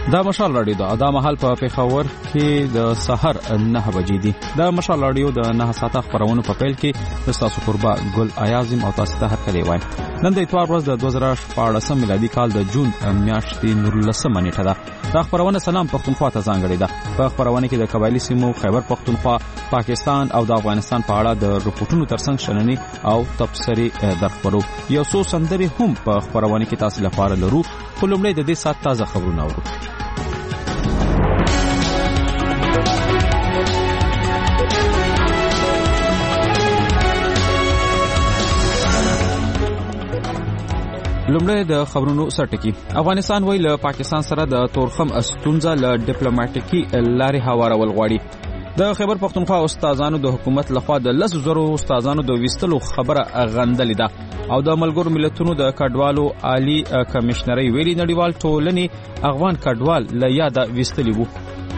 دا مشال رادیو دا مهال په پیښور کې د سحر 9 بجې دي. دا مشال رادیو د 9 ساعته خبرونه په پیل کې تاسو قربا ګل ایازم او تاسو ته هرکلی وایم. نن د اتوار ورځ د 2014 میلادي کال د جون میاشتې 19 نیټه ده. دا خبرونه سلام پښتونخوا ته ځانګړې ده. په خبرونه کې د قبایلی سیمو خیبر پښتونخوا، پاکستان او د افغانستان په اړه د رپورټونو ترڅنګ شننې او تبصرې درخبرو. یو څو سندرې هم په خبرونه کې تاسو لپاره لرو. خو لومړی د دې سات تازه خبرونه اورو. لومړی د خبرونو سرټکی. افغانستان ویل پاکستان سره د تورخم استونزه له ډیپلوماټیکي لارې هوارول غواړي. د خیبر پښتونخوا استادانو د حکومت لخوا د 10,000 استادانو د ویستلو خبره غندلې ده او د ملګرو ملتونو د کډوالو عالی کمشنري ویلي نړیوال ټولنې افغان کډوال له یاده ویستلی وو.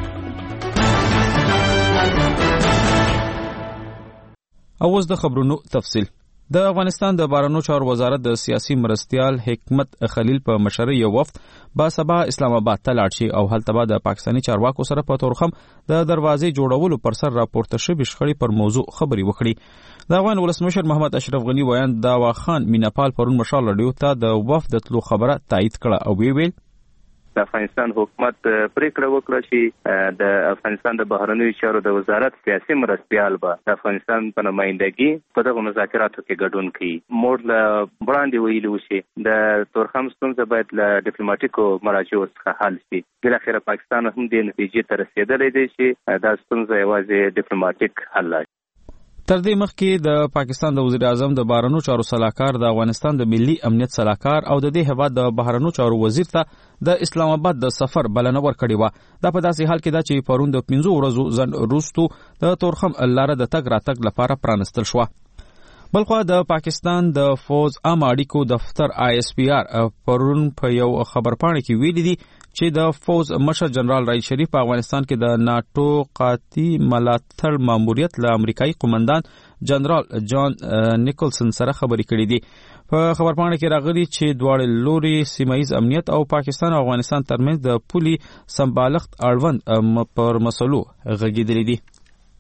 اوس د خبرونو تفصیل. د افغانستان د بهرنیو چارو وزارت د سیاسي مرستیال حکمت خلیل په مشرۍ یو وفد با سبا اسلام آباد ته لاړ شي او هلته به د پاکستاني چارواکو سره په تورخم د دروازې جوړولو پر سر راپورته شوې شخړې پر موضوع خبري وکړي. د افغان ولسمشر محمد اشرف غنی ویان داوا خان میناپال پرون مشال رادیو ته د وفد تلو خبره تایید کړه او ویل د افغانستان حکومت پریکړه وکړه چې د افغانستان د بهرنیو چارو د وزارت سیاسي مرستیال به د افغانستان په نمائندګي په دغه مذاکراتو کې ګډون کوي. موږ له وړاندې ویلو چې د تورخم ستونزه باید له ډیپلوماټیکو مراجعو څخه حل شي. بالاخره پاکستان هم دې نتیجې ته رسیدلی دی چې دا ستونزه یوازې ډیپلوماټیک حل لري. تر دې مخکې د پاکستان د وزیر اعظم د بهرنیو چارو سلاکار د افغانستان د ملي امنیت سلاکار او د دې هیواد د بهرنیو چارو وزیر ته د اسلام آباد د سفر بلنه ورکړې و. دا په داسې حال کې ده چې پرون د 15 ورځو ځنډ وروسته د تورخم لاره د تګ راتګ لپاره پرانستل شو. بلخو د پاکستان د فوز عام اړیکو دفتر ISPR پرون په یو خبرپاڼه کې ویلي دي چې د فوز مشر جنرال رئیس شریف په افغانستان کې د ناتو قاطع ملاتړ ماموریت له امریکایي قومندان جنرال جان نیکلسن سره خبرې کړې دي. په خبرپاڼه کې راغلي چې دواړه لوري سیمایي امنیت او پاکستان او افغانستان ترمنځ د پولي سمبالښت اړوند پر مسلو غږیدلې دي.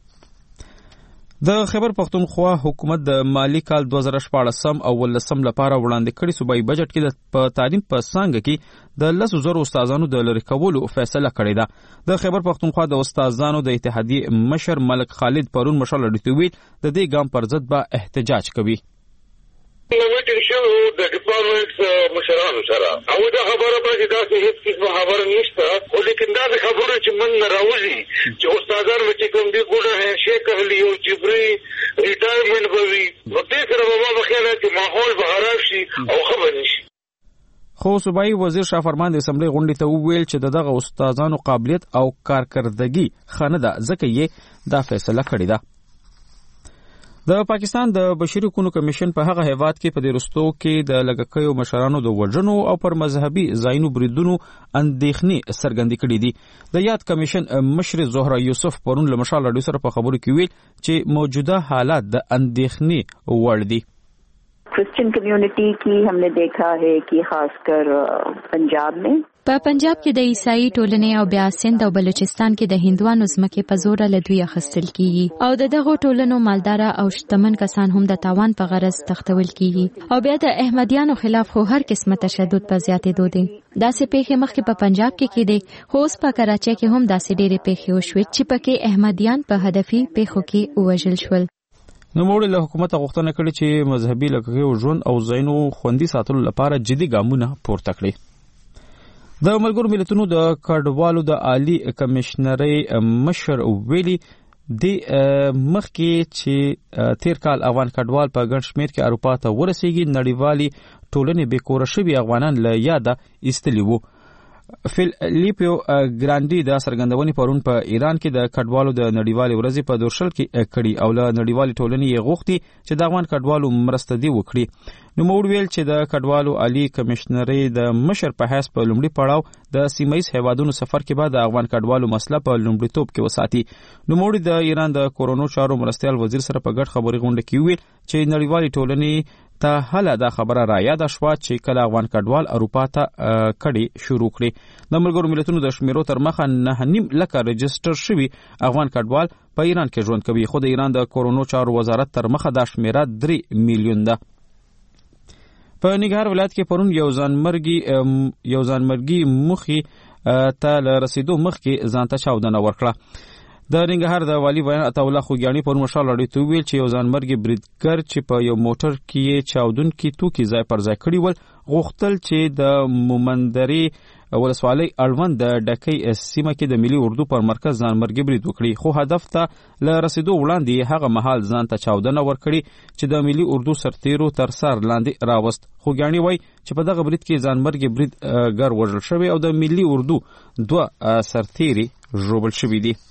د خیبر پښتونخوا حکومت د مالی کال 2014 او 2015 لپاره وړاندې کړي صوبایي بجټ کې په تعلیم په څانګه کې د 10,000 استادانو د لری کولو فیصله کړې ده. د خیبر پښتونخوا د استادانو د اتحادیې مشر ملک خالد پرون مشال رډیویل د دې ګام پر ضد به احتجاج کوي. میټینګ شو د ډیپارټمنټ مشرانو سره او دا خبره باندې دا هیڅ څه خبره نشته خو لیکن دا خبره چې من راوځي چې استادان چې کوم دی ګوره شیخ اهلی او جبري ریټایرمنټ کوي نو دې سره به ما خیال چې ماحول به خراب شي او خبر نشي. خو صوبایي وزیر شافرمان د اسمبلی غونډې ته وویل چې دغه استادانو قابلیت او کارکردګي خنه ده ځکه یې دا فیصله کړې ده. د پاکستان د بشري حقوقو کمیشن په هغه هیواد کې په درستو کې د لګکیو مشرانو د وژنو او پر مذهبي ځایونو بریدونو اندېښنې څرګندې کړې دي. د یاد کمیشن مشر زهرا یوسف پرون له مشال رادیو سره په خبرو کې ویل چې موجوده حالات د اندېښنې وړ دي. Christian community की हमने देखा है कि खासकर पंजाब में په پنجاب کې د عیسائی ټولنې او بیا سند او بلوچستان کې د هندوانو ځمکې په زور له دوی اخیستل کیږي او دغه ټولنو مالدار او شتمن کسان هم د تاوان په غرض تختول کیږي او بیا د احمدیانو خلاف خو هر قسمه تشدد په زیاتېدو دي. داسې پیښې مخکې په پنجاب کې کېدې خو اوس په کراچۍ کې هم داسې ډېرې پیښې وشوې چې پکې احمدیان په هدفي پیښو کې ووژل شول. نوموړي له حکومت غوښتنه کړې چې مذهبي لګښتونو ژوند او ځایونو خوندي ساتلو لپاره جدي ګامونه پورته کړي. د ملګرو ملتونو د کډوالو د عالی کمشنري مشر ویلي د مخکې چې تیر کال افغان کډوال په ګڼ شمېر کې اروپا ته ورسېږي نړیوالي ټولنې بې کوره شوي افغانان له یاده ایستلي وو. فیلیپو ګرانډي د څرګندونې پرون په ایران کې د کډوالو د نړیوالې ورځې په دورشل کې کړي او له نړیوالې ټولنې یې غوښتي چې د افغان کډوالو مرسته دی وکړي. نو موږ ویل چې د کډوالو عالی کمشنري د مشر په حیث په لومړي پړاو د سیمایي هیوادونو سفر کې بعد د افغان کډوالو مسله په لومړیتوب کې وساتي. نو موږ د ایران د کورونو چارو مرستیال وزیر سره په ګډ خبري غونډه کې ویل چې نړیوالې ټولنې ته هله دا خبره را یاد شوه چې کله افغان کډوال اروپا ته کډې شروع کړي. د ملګرو ملتونو د شمیرو تر مخه 9.5 لکه رجسټر شوي افغان کډوال په ایران کې ژوند کوي، خو د ایران د کورونو چارو وزارت تر مخه دا شمیره 3 میلیون ده. په ننګرهار ولایت کې پرون یو ځانمرګي مخې ته له رسیدو مخکې ځان ته چاودنه ورکړه. د ننګرهار د والي بیان عطاالله خوږیاڼي پرون مشال راډیو ته ویل چې یو ځانمرګي بریدګر چې په یو موټر کې چاودونکي توکي ځای پر ځای کړي ول غوښتل چې د مومندرې ولسوالۍ اړوند د ډکۍ سیمه کې د ملي اردو پر مرکز ځانمرګي برید وکړي، خو هدف ته له رسیدو وړاندې هغه مهال ځان ته چاودنه ورکړي چې د ملي اردو سرتیرو تر سر لاندې راوست. خوږیاڼي وایي چې په دغه برید کې ځانمرګي بریدګر وژل شوی او د ملي اردو 2 سرتیري ژوبل شوي دي.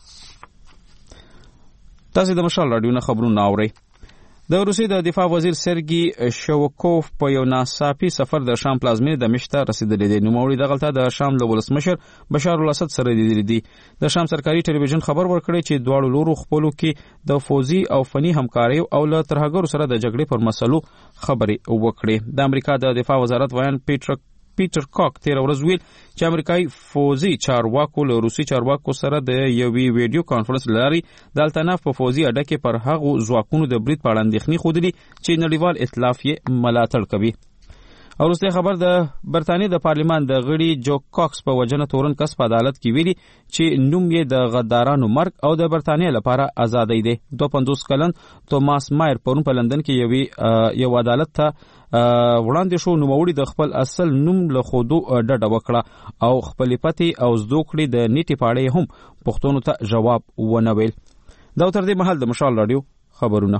تاسو د مشال راډیو نه خبرونه اورئ. د روسیې د دفاع وزیر سرګي شوکوف په یو ناڅاپي سفر د شام پلازمینې دمشق ته رسیدلی دی. نوموړي دغلته د شام له ولسمشر بشار الاسد سره لیدلي دي. د شام سرکاري ټلویزیون خبر ورکړی چې دواړو لورو خپلو کې د فوزي او فني همکارۍ او له ترهګرو سره د جګړې پر مسلو خبرې وکړي. د امریکا د دفاع وزارت ویان پیټر کاک تیر ورځ ویل چې امریکایي فوزي چارواکو له روسي چارواکو سره د یوې ویډیو کانفرنس لاري د التناف په فوزي اډه کې پر هغو ځواکونو د برید په اړه اندېښنې ښودلي چې نړیوال ائتلاف یې ملاتړ کوي. او وروستی خبر د برتانیې د پارلمان د غړي جو کاکس په وجنه تورن کس په عدالت کې ویلي چې نوم یې د غدارانو مرګ او د برتانیې لپاره ازادۍ دی. 52 کلن توماس مایر پرون په لندن کې یو عدالت ته وړاندې شو. نوموړي د خپل اصل نوم له خودو ډډه وکړه او خپلې پتې او زده کړې د نیټې په اړه هم پوښتنو ته جواب ونه ویل. دا تر دې مهال د مشال راډیو خبرونه.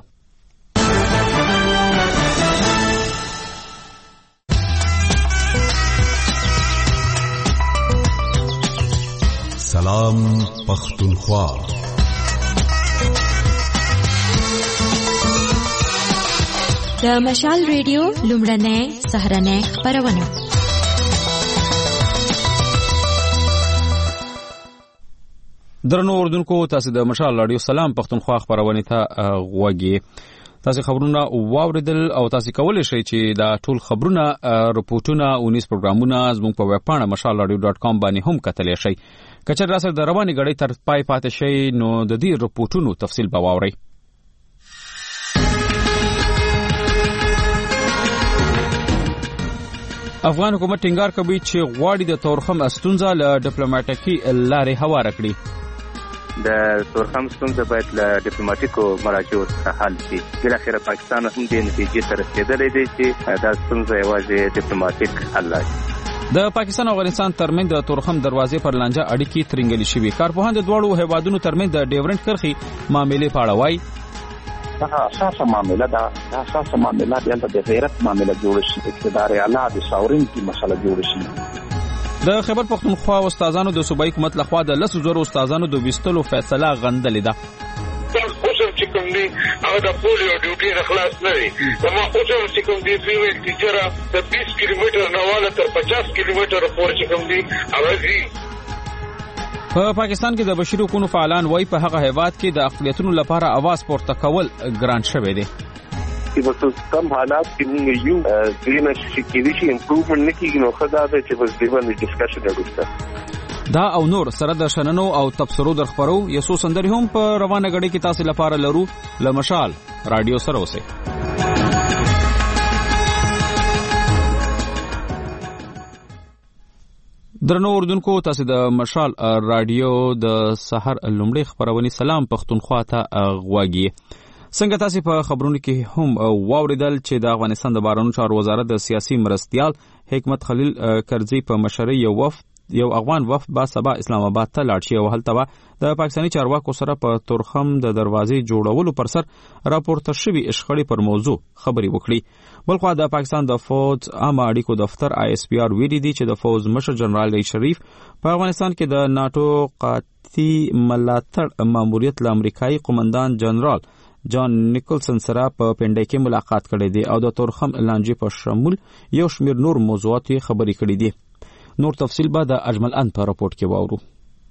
سلام پختونخوا. د مشال ریډیو لومړنۍ سهرنۍ خبرونه. درنو اوردونکو، تاسو د مشال راډیو سلام پختونخوا خبرونه ته غوږی. تاسو خبرونه واوریدل او تاسو کولی شئ چې دا ټول خبرونه رپورټونه او نیوز پروګرامونه زموږ په ویب پاڼه mashalradio.com باندې هم کتلی شئ. کچر راسره د رواني غړي تر پای پاتې شي نو د دې رپورټونو تفصیل به واورئ. افغان حکومت ټینګار کوي چې غواړي د تورخم ستونزه له ډیپلوماټیکي لارې هواره کړي. د تورخم ستونزه باید له ډیپلوماټیکو مراجعو څخه حل شي. بالاخره پاکستان هم دې نتیجې ته رسېدلی دی چې دا ستونزه یوازې ډیپلوماټیک حل لري. د پاکستان او افغانستان ترمنځ د تورخم دروازې پر لانجه اړیکې ترنګلې شوې. کارپوهان د دواړو هیوادونو ترمنځ د ډیورنټ کرښې معاملې په اړه وایي دا اساسه معامله ده. دا اساسه معامله دلته د غیرت معامله جوړ شي، اقتدار اعلی د ساورینټي مسله جوړ شي. د خیبر پختونخوا استادانو د صوبایي حکومت لخوا د 10,000 استادانو د ویستلو فیصله غندلې ده. اوسم چې کوم دی هغه د پولیو ډیوټي نه خلاص نه دی. زما اوسم چې کوم دی فیمیل ټیچر د 20 کیلومتر نه والا تر 50 کیلومتر پورې چې کوم دی هغه په پاکستان کې د بشري حقوقو فعالان وایي په هغه هیواد کې د اقلیتونو لپاره اواز پورته کول ګران شوی دی. چې په کوم حالات کې موږ یو دینه چې کېږي چې امپروومنت نه کیږي نو خدای دې چې بس دې باندې ډسکشن وکړو. دا او نور سره د شننو او تبصرو در خبرو یو څو سندري هم په روانه غړي کې تاسو لپاره لرو. لمشال رادیو سره اوسئ. درنو اوردونکو، تاسو د مشال رادیو د سحر لومړی خبرونه سلام پختونخوا ته غواګي. څنګه تاسو په خبرونو کې هم واوریدل چې د افغانستان د بهرنیو چارو وزارت د سیاسي مرستیال حکمت خلیل کرزي په مشرۍ یو افغان وفد با سبا اسلام آباد ته لاړ شي او هلته د پاکستاني چارواکو سره په تورخم د دروازې جوړولو پر سر راپورته شوی اشخړې پر موضوع خبري وکړي. بلخو د پاکستان د فوج عامه اړیکو دفتر ISPR ویلي دی چې د فوج مشر جنرال ری شریف په افغانستان کې د ناتو قاطي ملاتړ ماموریت له امریکایي قومندان جنرال جان نیکلسن سره په پنډای کې ملاقات کړی دی او د تورخم لانجې په شمول یو شمیر نور موضوعات خبري کړي دي. نور تفصیل به د اجمل ان په راپورټ کې واورو.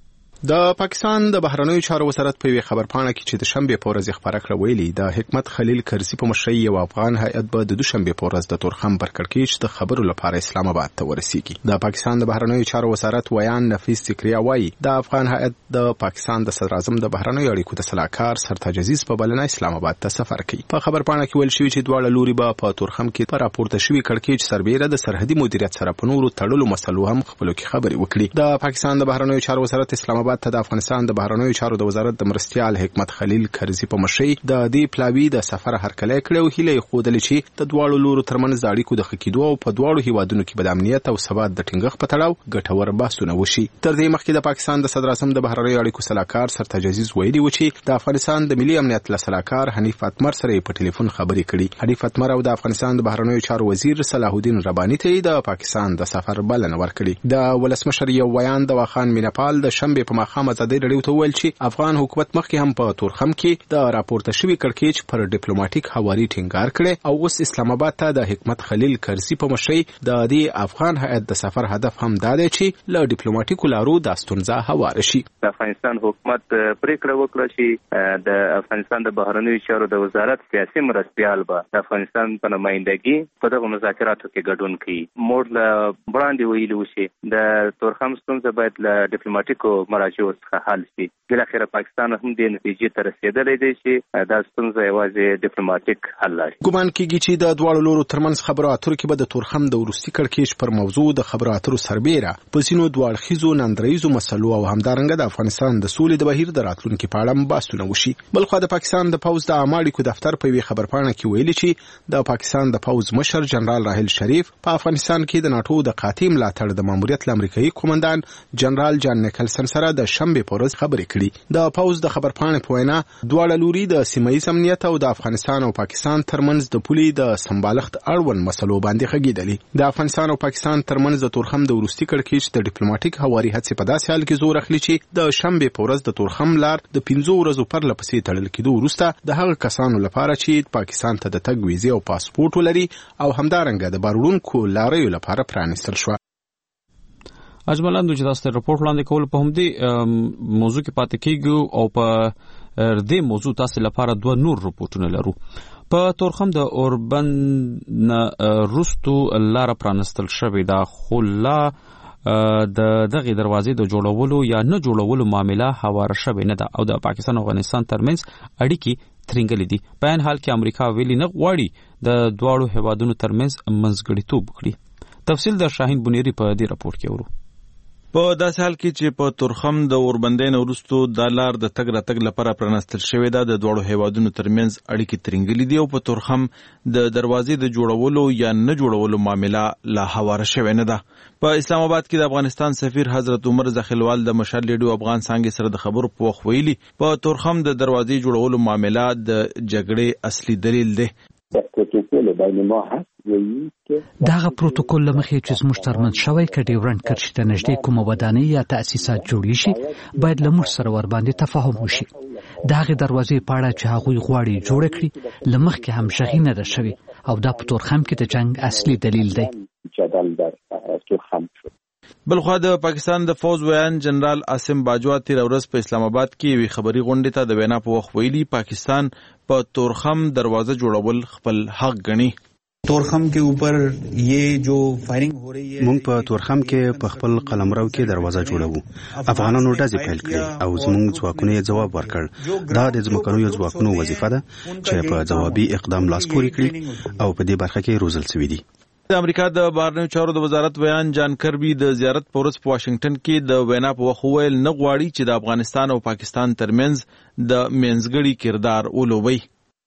د پاکستان د بهرنیو چارو وزارت په خبرپاڼه کې چې د شنبه په ورځ خبره کړې ویلي د حکمت خلیل کرزي په مشرۍ یو افغان هیئت به د دوشنبه په ورځ د تورخم پر کړکېچ د خبرو لپاره اسلام آباد ته ورسیږي. د پاکستان د بهرنیو چارو وزارت ویان نفیس سکریا وایي د افغان هیئت د پاکستان د صدر اعظم د بهرنیو اړیکو د سلاکار سرتاج عزیز په بلنه اسلام آباد ته سفر کوي. په خبرپاڼه کې ویل شوی چې دواړه لوري به په تورخم کې پر راپورته شوی کړکېچ سربېره د سرحدي مدیریت سره په نورو تړلو مسلو هم خپلو کې خبرې وکړي. د پاکستان د بهرنیو چارو وزارت اسلام آباد ته د افغانستان د بهرنیو چارو د وزارت د مرستيال حکمت خلیل کرزي په مشرۍ د دې پلاوی د سفر هرکلی کړی او هیله خوده چې د دواړو لورو ترمنځ د اړیکو د خکېدو او په دواړو هیوادونو کې د امنیت او ثبات د ټینګښت په تړاو ګټور بحثونه وشي. تر دې مخکې د پاکستان د صدر اعظم د بهرنیو اړیکو سلاکار سرتاج عزیز ویلي و چې د افغانستان د ملي امنیت لسلاکار حنیف اتمر سره په ټلیفون خبرې کړي. حنیف اتمر او د افغانستان د بهرنیو چارو وزیر صلاح الدین ربانی ته د پاکستان د سفر بلنه ورکړي. د ولسمشر یو ویان د واخان مینپال د شنبه په ماښام ازادي رادیو ته ویل چې افغان حکومت مخکې هم په تورخم کې د راپورته شوی کړکېچ پر ډیپلوماټیک حواري ټینګار کړي او اوس اسلام آباد ته د حکمت خلیل کرزي په مشرۍ د دې افغان هیئت د سفر هدف هم دا دی چې له ډیپلوماټیکو لارو د ستونزه هوار شي. د افغانستان حکومت پریکړه وکړه چې د افغانستان د بهرنیو چارو د وزارت سیاسي مرستيال به د افغانستان په نمائندګي په دغه مذاکراتو کې ګډون کړي. موږ له وړاندې ویلي و چې د تورخم ستونزه باید له ډیپلوماټیکو مراجعو څخه حل شي. بالاخره پاکستان هم دې نتیجې ته رسیدلی دی چې دا ستونزه یوازې ډیپلوماټیک حل لري. ګومان کېږي چې د دواړو لورو ترمنځ خبرو اترو کې به د تورخم د وروستي کړکېچ پر موضوع د خبرو اترو سربېره په ځینو دواړخیزو نندریزو مسلو او همدارنګه د افغانستان د سولې د بهیر د راتلونکي په اړه بحثونه وشي. بلخوا د پاکستان د پوځ د عامه اړیکو دفتر په یوې خبرپاڼه کې ویلي چې د پاکستان د پوځ مشر جنرال راحیل شریف په افغانستان کې د ناتو د قاطع ملاتړ د ماموریت امریکایي قومندان جنرال جان نیکلسن سره د شنبه په ورځ خبرې کړي. د پوځ د خبرپاڼې په وینا دواړه لوري د سیمه‌ییز امنیت او د افغانستان او پاکستان ترمنځ د پولې د سمبالښت اړوند مسلو باندې غږیدلې. د افغانستان او پاکستان ترمنځ د تورخم د وروستي کړکېچ د ډیپلوماټیک حواري هڅې په داسې حال کې زور اخلي چې د شنبه په ورځ د تورخم لار د 15 ورځو پر لپسې تړل کېدو وروسته د هغه کسانو لپاره چې پاکستان ته د تګ ویزې او پاسپورت ولري او همدارنګه د باروړونکو لاریو لپاره پرانیستل شو. اجملاندو چې تاسو ته راپورټ وړاندې کول په همدې موضوع کې پاتې کیږو او په دې موضوع تاسو لپاره دوه نور راپورټونه لرو. په تورخم د اوربن روستو لار پرانستل شوې ده خو لا د دغه دروازې د جوړولو یا نه جوړولو معاملې هواره شوې نه ده او د پاکستان او افغانستان ترمنځ اړیکې ترنګلې دي. په ان حال کې امریکا ویلي نه غواړي د دواړو هیوادونو ترمنځ منځګړیتوب وکړي. تفصیل د شاهین بنيري په دې راپورټ کې ورو. په داسې حال کې چې په تورخم د اوربندین وروستو د لار د تګ راتګ لپاره پرانستل شوې ده د دوړو هیوادونو ترمنځ اړیکې ترنګلې دي او په تورخم د دروازې د جوړولو یا نه جوړولو معاملې لا هواره شوې نه ده. په اسلام آباد کې د افغانستان سفیر حضرت عمر زخیلوال د مشال لیډو افغان څنګه سره د خبرو په وخت ویلي په تورخم د دروازې جوړولو معاملې د جګړې اصلي دلیل دی. داغه پروتوکول لمخې چې زموږ ترمنځ شوی ک ډیورنډ کرښې ته نږدې کومه ودانۍ یا تأسیسات جوړ شي باید لمر سره ور باندې تفاهم وشي. داغه دروازې په اړه چې هغه غواړي جوړ کړي لمخې هم شغې نه ده شوی او دا په تورخم کې د جنگ اصلي دلیل دی. بلخوا د پاکستان د فوز ویان جنرال عاصم باجوا تیر ورځ په اسلام آباد کې وی خبري غونډه ته د وینا په وخت ویلي پاکستان په تورخم دروازه جوړول خپل حق ګڼي. تورخم کے اوپر یہ جو فائرنگ ہو رہی ہے مونږ په تورخم کې په خپل قلمرو کې دروازه جوړوو. افغانانو ډزې پیل کړې او زموږ ځواکونو یې ځواب ورکړ. دا د ځمکنیو ځواکونو وظیفه ده چې په ځوابي اقدام لاس پورې کړي او په دې برخه کې روزل شوي دي. د امریکا د بهرنیو چارو د وزارت بیان جان کربي د زیارت په ورځ په واشنگټن کې د وینا په وخت ویل نه غواړي چې د افغانستان او پاکستان ترمنځ د منځګړي کردار ولوبي.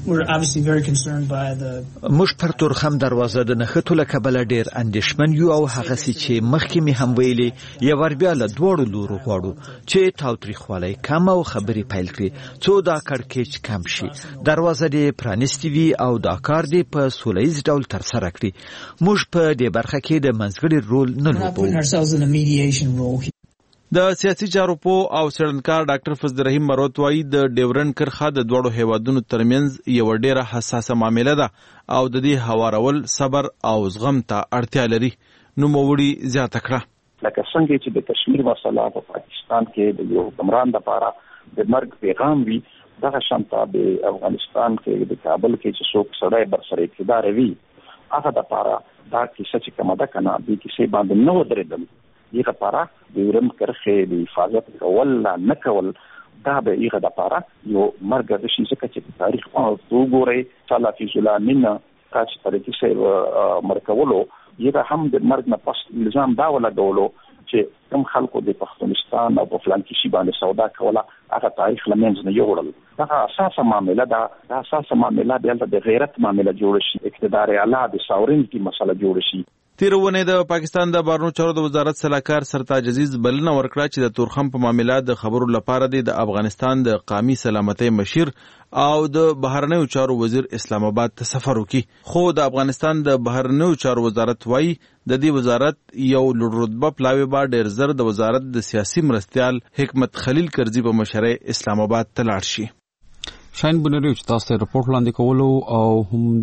موږ پر تورخم دروازه د نښتو له کبله ډېر اندېښمن یو او هغسې چې مخکې مې هم ویلي یو ور بیا له دواړو لورو غواړو چې تاوتریخوالی کم او خبرې پیل کړي څو دا کړکېچ کم شي. دروازه دې پرانیستې وي او دا کار دې په سوله ییز ډول ترسره کړي. موږ په دې برخه کې د منځګړي رول نه لوبوو. د سیاسي چارو پوه او څېړنکار ډاکټر فضل رحیم مروت وایي د ډیورنډ کرښه د دوړو هیوادونو ترمنځ یو ډیره حساسه معامله ده او د دې هوارول صبر او زغم ته اړتیا لري. نو موړي زیاته کړه لکه څنګه چې د کشمیر مسله په پاکستان کې د یو حکمران لپاره د مرګ پیغام وي، دغه شانته د افغانستان کې د کابل کې چې څوک سړی برسره اقتدار وي هغه د لپاره دا کیسه چې کومه ده کنه د کیسې باندې نه ودرېدل دغه لپاره د ورم کرخه د حفاظت کول نه کول دا به یې د لپاره یو مرګ د شي چې تاریخ او وګوري صلی فی ظلامین کاش طریقې سره مرکولو یې هم د مرګ نه پس الزام دا ولګولو چې کوم خلکو د پښتونستان او په فلان کې شی باندې سودا کوله هغه تاریخ لمنځ نه یوړل. دا اساسه معاملې دا اساسه معاملې د غیرت معاملې جوړ شي، اقتدار اعلی د ساورینټي مسله جوړ شي. تیرونه د پاکستان د بهرنیو چارو د وزارت سلاکار سرتاج عزیز بلنه ورکړه چې د تورخم په معاملات د خبرو لپاره د افغانستان د قومي سلامتۍ مشیر او د بهرنیو چارو وزیر اسلام آباد ته سفر وکړي، خو د افغانستان د بهرنیو چارو وزارت وايي د دې وزارت یو لوړ رتبه پلاوی با ډیر زر د وزارت د سیاسي مرستيال حکمت خلیل کرزي په مشرۍ اسلام آباد ته لاړ شي. شاین بنریو چې تاسو ته رپورټ لاندې کولو او هم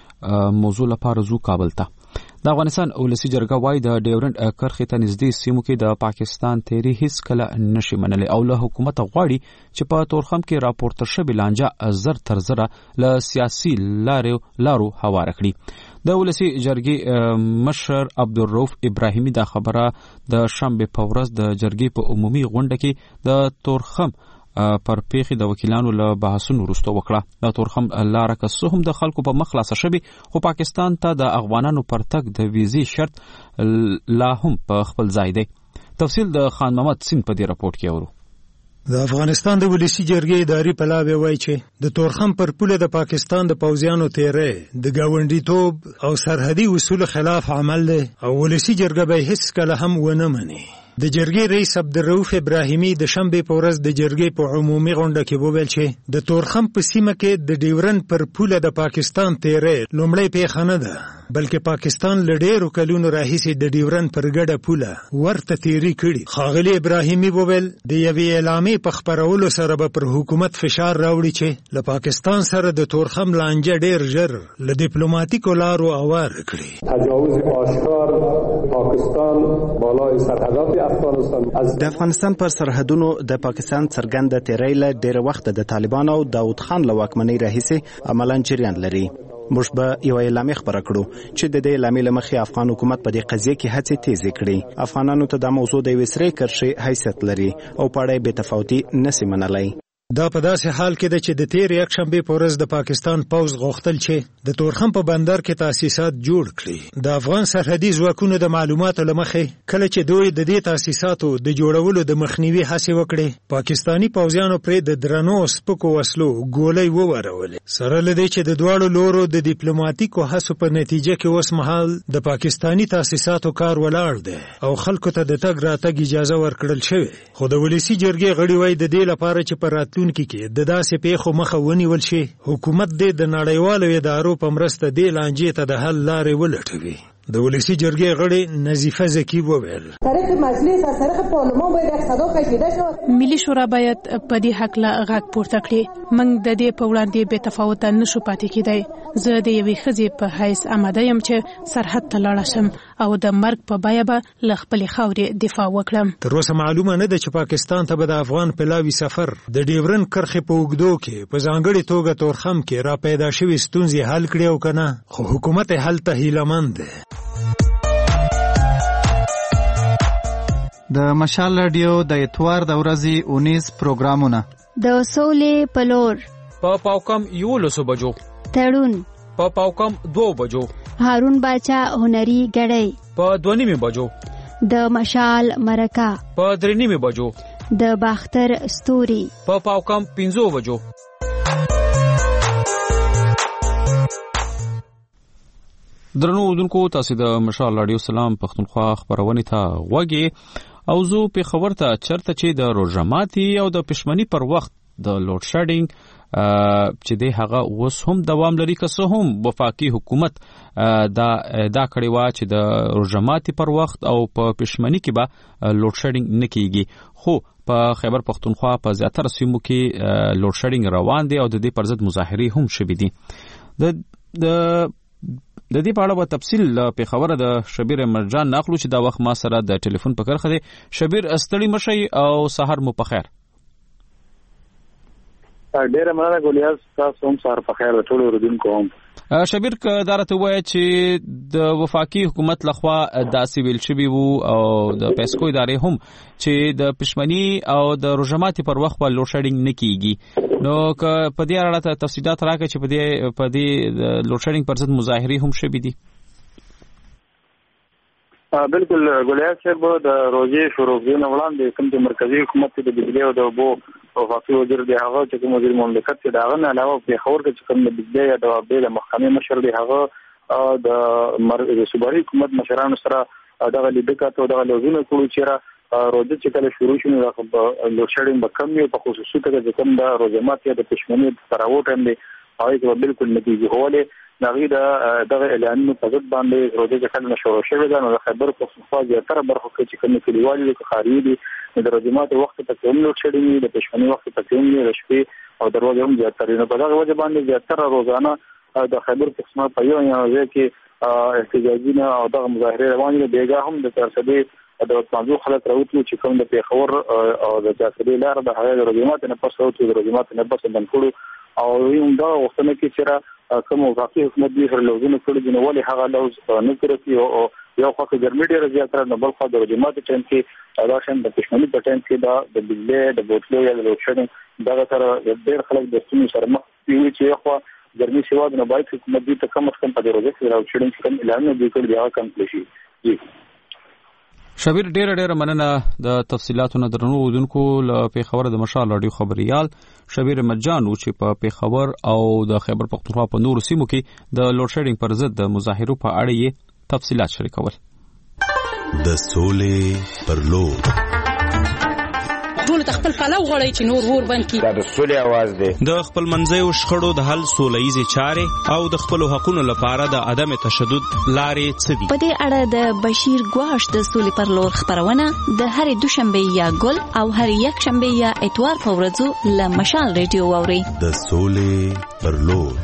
دې موضوع لپاره زو کابل ته د افغانستان ولسی جرګه وايي د ډیورنډ کرښې ته نږدې سیمو کې د پاکستان تیری هیڅ کله نشي منلې او له حکومت غواړي چې په تورخم کې راپورته شوی لانجه زر تر زره له سیاسي لارو هوار کړي. د ولسی جرګې مشر عبدالرؤف ابراهیمی دا خبره د شنبه په ورځ د جرګې په عمومي غونډه کې د تورخم پر پیخي د وکیلانو له بحثونو وروسته وکړه. د تورخم لاره که څه هم د خلکو په مخ خلاصه شوي خو پاکستان ته د افغانانو پرتګ د ویزې شرط لا هم په خپل ځای دی. تفصیل د خان محمد سین په دې راپورټ کې اورو. د افغانستان د ولسی جرګې اداري پلاوی وایي چې د تورخم پر پوله د پاکستان د پوځیانو تیرې د گاونډیتوب او سرحدي اصول خلاف عمل دی او ولسی جرګه به هیڅ کله هم ونه مني. د جرګې رئیس عبدالرؤف ابراهیمی د شنبه په ورځ د جرګې په عمومي غونډه کې وویل چې د تورخم په سیمه کې د ډیورنډ پر پوله د پاکستان تیرې لومړی پیښه نه ده بلکې پاکستان له ډېرو کلونو راهیسې د ډیورنډ پر ګډه پوله ورته تیری کړي. ښاغلي ابراهیمی وویل د یوې اعلامیې په خپرولو سره به پر حکومت فشار راوړي چې له پاکستان سره د تورخم لانجه ډېر ژر له ډیپلوماټیکو لارو اوار کړي. تجاوز آشکار پاکستان بالای سرحدات د افغانستان پر سرحدونو د پاکستان څرګنده تیری له ډېر وخت د طالبان او داود خان له واکمنۍ راهیسې عملاً جریان لري. موږ به یو اعلامیه خبره کړو چې د دې اعلامیې له مخې افغان حکومت په دې قضیه کې هڅې تیزې کړي. افغانانو ته دا موضوع د یوې سرې کرښې حیثیت لري او په اړه یې بې تفاوتي نسي منلی. دا په داسې حال کې ده چې د تیر یکشنبه په ورځ د پاکستان پوځ غوښتل چې د تورخم په بندر کې تاسیسات جوړ کړي. د افغان سرحدي ځواکونو د معلوماتو له مخې کله چې دوی د دې تاسیساتو د جوړولو د مخنیوي هڅې وکړې پاکستانی پوځیانو پرې د درنو سپکو وسلو ګولۍ وورولې. سره له دې چې د دواړو لورو د ډیپلوماټیکو هڅو په نتیجه کې اوس مهال د پاکستانی تاسیساتو کار ولاړ دی او خلکو ته د تګ راتګ اجازه ورکړل شوې. خو د ولسی جرګې غړي وایي د دې لپاره چې پر کې د داسې پیښو مخه ونیول شي حکومت د نړیوالو ادارو په مرسته د لانجې ته د حل لارې ولټوي. د ولسی جرګې غړي نظیفه زکی وویل طرف مجلس از طرف پارلمان باید یک صدا کشیده شود. ملي شورا باید په دې حق له غږ پورته کړي. موږ د دې په وړاندې بې تفاوته نشو پاتې کېدای. زه د یوې ښځې په حیث آماده یم چې سرحد ته لاړه شم او د مرګ په بیه به له خپلې خاورې دفاع وکړم. تر اوسه معلومه نه ده چې پاکستان ته به د افغان پلاوي سفر د ډیورنډ کرښې په اوږدو کې په ځانګړې توګه تورخم کې را پیدا شوي ستونزې حل کړي او که نه خو حکومت یې هلته هیلهمند دی. د مشال رادیو د اتوار د ورځې 19 پروګرامونه د سولې پلور په پاوکم 11 بجو تړون په پاوکم 2 بجو هارون باچا هنري غړی په 2:30 بجو د مشال مرکه په 3:30 بجو د باختر ستوري په پاوکم 15 بجو. درنو اوردونکو تاسو د مشال رادیو سلام پښتونخوا خبرونه ته غوږی او زه په خبر ته چرته چې د روزماتي او د پښمنی پر وخت د لوډ شیډینګ چې د هغه اوس هم دوام لري که څه هم وفاقي حکومت دا کړی و چې د روزماتي پر وخت او په پښمنی کې به لوډ شیډینګ نه کیږي. خو په خیبر پښتونخوا په زیاتره سیمو کې لوډ شیډینګ روان دي او د دې پر ضد مظاهرې هم شوې دي. د د دې په اړه په تفصیل په خبره د شبیر مرجان ناخلو چې دا وخت ما سره د ټلیفون په کرخه دی. شبیر استړی مشي او سحر مو په خیر. ډیره مننه ګولیاز، تاسو هم سحر په خیر ټول اوریدونکو هم. شبیر که دارته وای چې د وفاقي حکومت لخوا داسې ویل شوی وو او د پیسکو ادارې هم چې د پښمني او د روزماتي پر وخت په لوډ شیډینګ نه کیږي، نو که په دې اړه تفصیلات راکړئ چې په دې لوډ شیډینګ پر ضد مظاهرې هم شوي دي. بالکل ګولیاز صاحب، د روزي شروع نه وړاندې کوم چې مرکزی حکومت د بجلی او د اوبو وفاقي وزیر دی هغه چې کوم وزیر مملکت دی هغه نه علاوه په خبر کې چې کوم د بجلی یا د اوبو د محکمې مشر دی هغه د صوبایي حکومت مشرانو سره دغه لیدکات او دغه لوزونه کړو چې را روزي چې کله شروع شونه د لوډ شیډینګ به کم وي، په خصوصي توګه چې کوم د روزمات یا د پښمنۍ تراوټ هم دی هغه بالکل نتیجه هوله دغه دغه اعلانونو په ضد باندې روزي چې کله شروع شوه دا نو خبر پښتونخوا زیاتره برخو کې چې کوم کلیوالي د خارجي دي د روزمات وخت ته کوم لوډ شیډینګ د پښمنۍ وخت ته کوم د شپې او دروازه هم زیاتره نه په دغه وجه باندې زیاتره روزانه د خبر پښتونخوا په یو ځای کې احتجاجي نه او دغه مظاهره روانې دي. بیګا هم د ترڅدي د پنځو خلک راوتلو چې کوم د پیښور او د جاسدي لار د هغه د روزمات نه پس راوتلو د روزمات نه پس بند کړو او هم دا وختونه کې چې کوم وفاقي حکومت دې سره لوزونه کړی دي نو ولې هغه لوز نه کړی او یو خو ګرمي ډیره زیاتره نه بل خو د روزمات ټیم کې دا شان د پښمنۍ په ټیم کې دا د بجلی د بوتلو یا د لوډ شیډینګ دغه سره ډیر خلک د ستونزو سره مخ دي چې خو ګرمي سیوا د نوبای حکومت دې ته کم از کم په روزه کې لوډ شیډینګ کوم اعلان نه دی کړی دا کم کړی شي. شبیر ډیره مننه د تفصیلاتو نه درنو ودونکو له پیښور د مشال رادیو خبريال شبیر مرجان چې په پیښور او د خیبر پختونخوا په نورو سیمو کې د لوډ شیډینګ پر ضد د مظاهرو په اړه یې تفصیلات شریکول. د سولې پر لور ټول خپل پلو غړی چې نور ور بند کی دا د سولې आवाज دی. د خپل منځي شخړو د حل سولهیزي چارې او د خپل حقوقو لپاره د عدم تشدد لارې څه دي. په دې اړه د بشیر ګواش د سولې پر لور خبرونه د هرې دوشنبه یا ګل او هر یک شنبه یا اتوار په ورځو له مشال ریډیو اوري. د سولې پر لور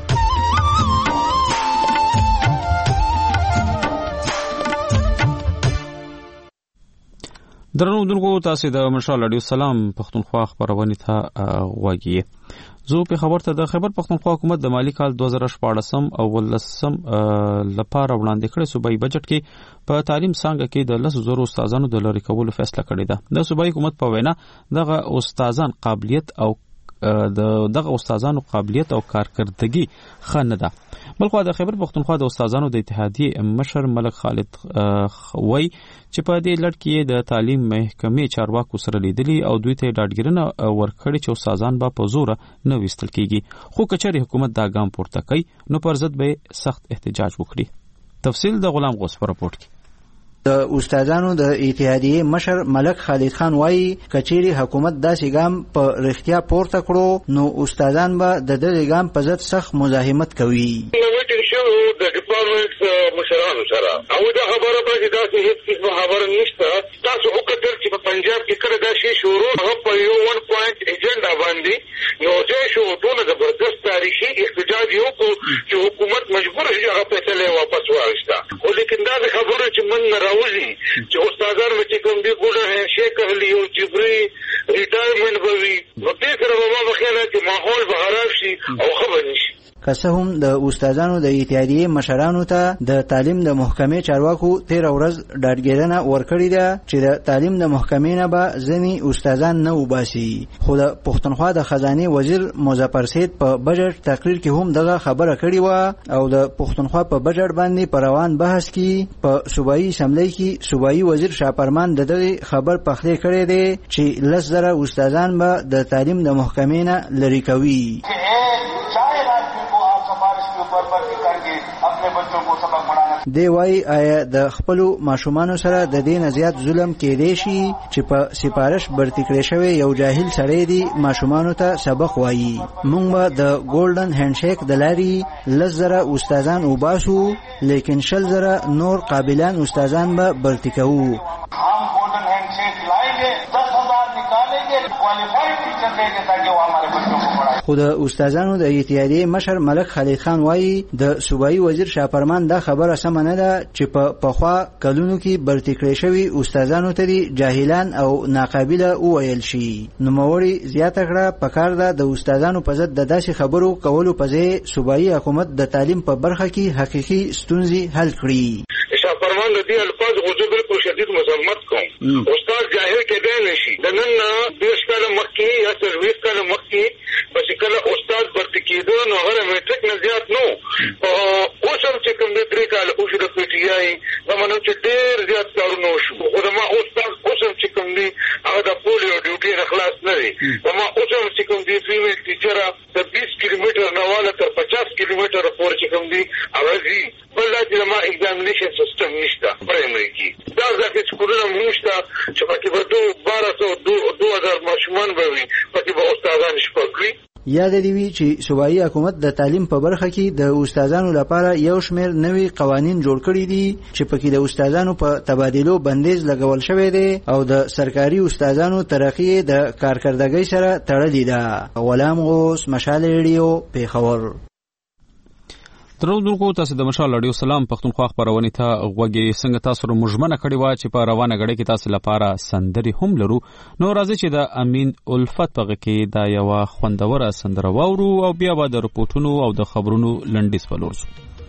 درنو دونکو تاسو د مشال رادیو سلام پښتونخوا خبرونه ته غواګي. زه په خبر ته د خیبر پښتونخوا حکومت د مالی کال 2014 او 2015 لپاره وړاندې کړی صوبایي بجټ کې په تعلیم څنګه کې د 10,000 استادانو د لری کولو فیصله کړې ده. د صوبایي حکومت په وینا دغه استادان قابلیت او دغه استادانو قابلیت او کارکردګي خنه ده. بلخو د خیبر پښتونخوا د استادانو د اتحادیه مشر ملک خالد وای چې په دې لړ کې د تعلیم محکمې چارواکو سره لیدلي او دوی ته ډاډګرنه ورکړي چې استادان به په زور نه وستل کیږي، خو کچري حکومت دا ګام پورته کوي نو پر ضد به سخت احتجاج وکړي. تفصیل د غلام غوث په راپورټ کې. د استادانو د اتحادیه مشر ملک خالد خان وایي کچيري حکومت داسې ګام په رښتیا پورته کړو نو استادان به د دې ګام په ضد سخت مزاحمت کوي. د ډیپارټمنټ مشرانو سره او دا خبره به دا چې هیڅ څه خبره نشته. تاسو وکړئ چې په پنجاب کې کړه دا شی شروع هغه په یو 1 پوینټ ایجنډا باندې نو ځای شو ټول زبردست تاریخي احتجاج یو کو چې حکومت مجبور شي هغه فیصله واپس واخیسته. خو لیکن دا خبره چې من راوځي چې استادان چې کوم دی ګوره شیخ اهلی او جبري ریټایرمنټ کوي نو دې سره به ما خیال چې ماحول به خراب شي او خبر نشي. که څه هم د استادانو د اتحادیه مشرانو ته د تعلیم د محکمې چارواکو 13 ورځ ډاډګرنه ورکړې ده چې د تعلیم د محکمې نه به ځینې استادان نه وباسي، خو د پښتونخوا د خزانه وزیر مظفر سید په بجټ تقریر کې هم دغه خبره کړې و او د پښتونخوا په بجټ باندې پروان بحث کې په صوبایي اسمبلی کې صوبایي وزیر شاپرمان دغه خبر پخلی کړی دی چې 10,000 استادان به د تعلیم د محکمې نه لری کوي. دی وای آیا د خپل ماشومانو سره د دین زیات ظلم کېدې شي چې په سفارش برتی کړی شوی یو جاهل سړی دی ماشومانو ته سبق وایي. موږ به د ګولډن هندشیک د لاري 10,000 استادان وباسو لیکن 10,000 نور قابلان استادان به برتی کوو. हम गोल्डन हैंडशेक लाएंगे 10,000 निकालेंगे क्वालिफाइड टीचर देंगे ताकि वो हमारे बच्चों को पढ़ाए. خو د استادانو د اتحادیې مشر ملک خالد خان وایي د صوبایي وزیر شاپرمان دا خبره سمه نه ده چې په پخوا کلونو کې برتي کړی شوي استادانو ته جاهلان او ناقابله وویل شي. نوموړي زیاته کړه پکار ده د استادانو په ضد د داسې خبرو کولو په ځای صوبایي حکومت د تعلیم په برخه کې حقیقي ستونزې حل کړي. شاپرمان د دې الفاظ غوځو بالکل شدید مذمت کوم. استاد جاهل کېدای نشي. د نن 20 کاله مخکې یا 20 کاله مخکې بس کله استاد برتي کېدو نو هغه میټریک نه زیات نو اوس هم چې کوم دې 3 کاله اوس د پی ټی آی زمونږ چې ډېر زیات کارونه وشو. خو زما استاد اوس هم چې کوم دي هغه د پولیو ډیوټي نه خلاص نه دی. زما اوس هم چې کوم دي فیمیل ټیچر د 20 کیلومتر نه والا تر 50 کیلومتر پورې چې کوم دي هغه دي. بل دا چې زما ایگزامینیشن سیستم نشته پرایمري کې. دا ځکه چې کورونه نشته چې پکې به 2000 ماشومان به وي پکې به استادان شپږوي. یاد دی وی چې صوبایي حکومت د تعلیم په برخه کې د استادانو لپاره یو شمېر نوي قوانین جوړ کړي دي چې پکې د استادانو په تبادلو بندیز لګول شوی دی او د سرکاري استادانو ترقی د کارکردګۍ سره تړلې ده. غلام غوث، مشال ریډیو، پیښور. ترڅو تاسو د مشال اډیو سلام پښتونخوا خبرونه ته غوږی څنګه تاسو مجمنه کړی و چې په روانه غړي کې تاسو لپاره سندري هم لرو. نو راځي چې د امین الفت په کې دا یو خوندوره سندره وورو او بیا به د رپورټونو او د خبرونو لنډیز فلورسو.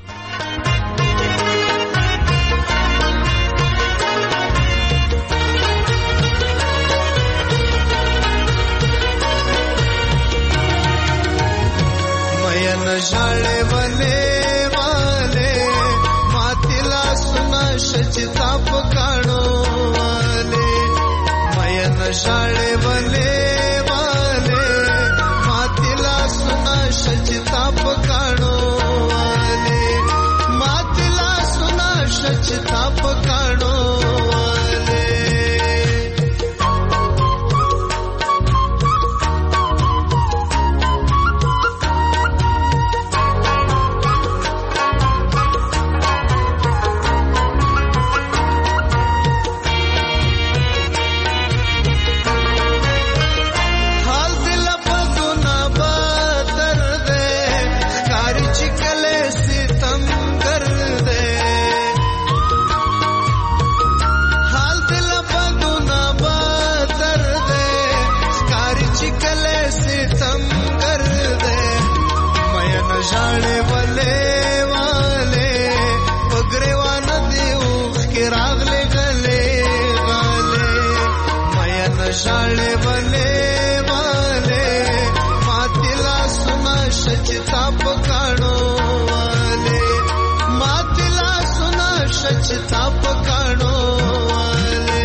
सचता पकाड़ो वाले मयन शाले वाले मातिला सुना सचता पकाड़ो वाले मातिला सुना सचता पकाड़ो वाले जाने वाले वाले पगरेवा नदी उख के रागले गले गाले मयन जाने वाले वाले मातिला सुना सचता पकाड़ो वाले मातिला सुना सचता पकाड़ो वाले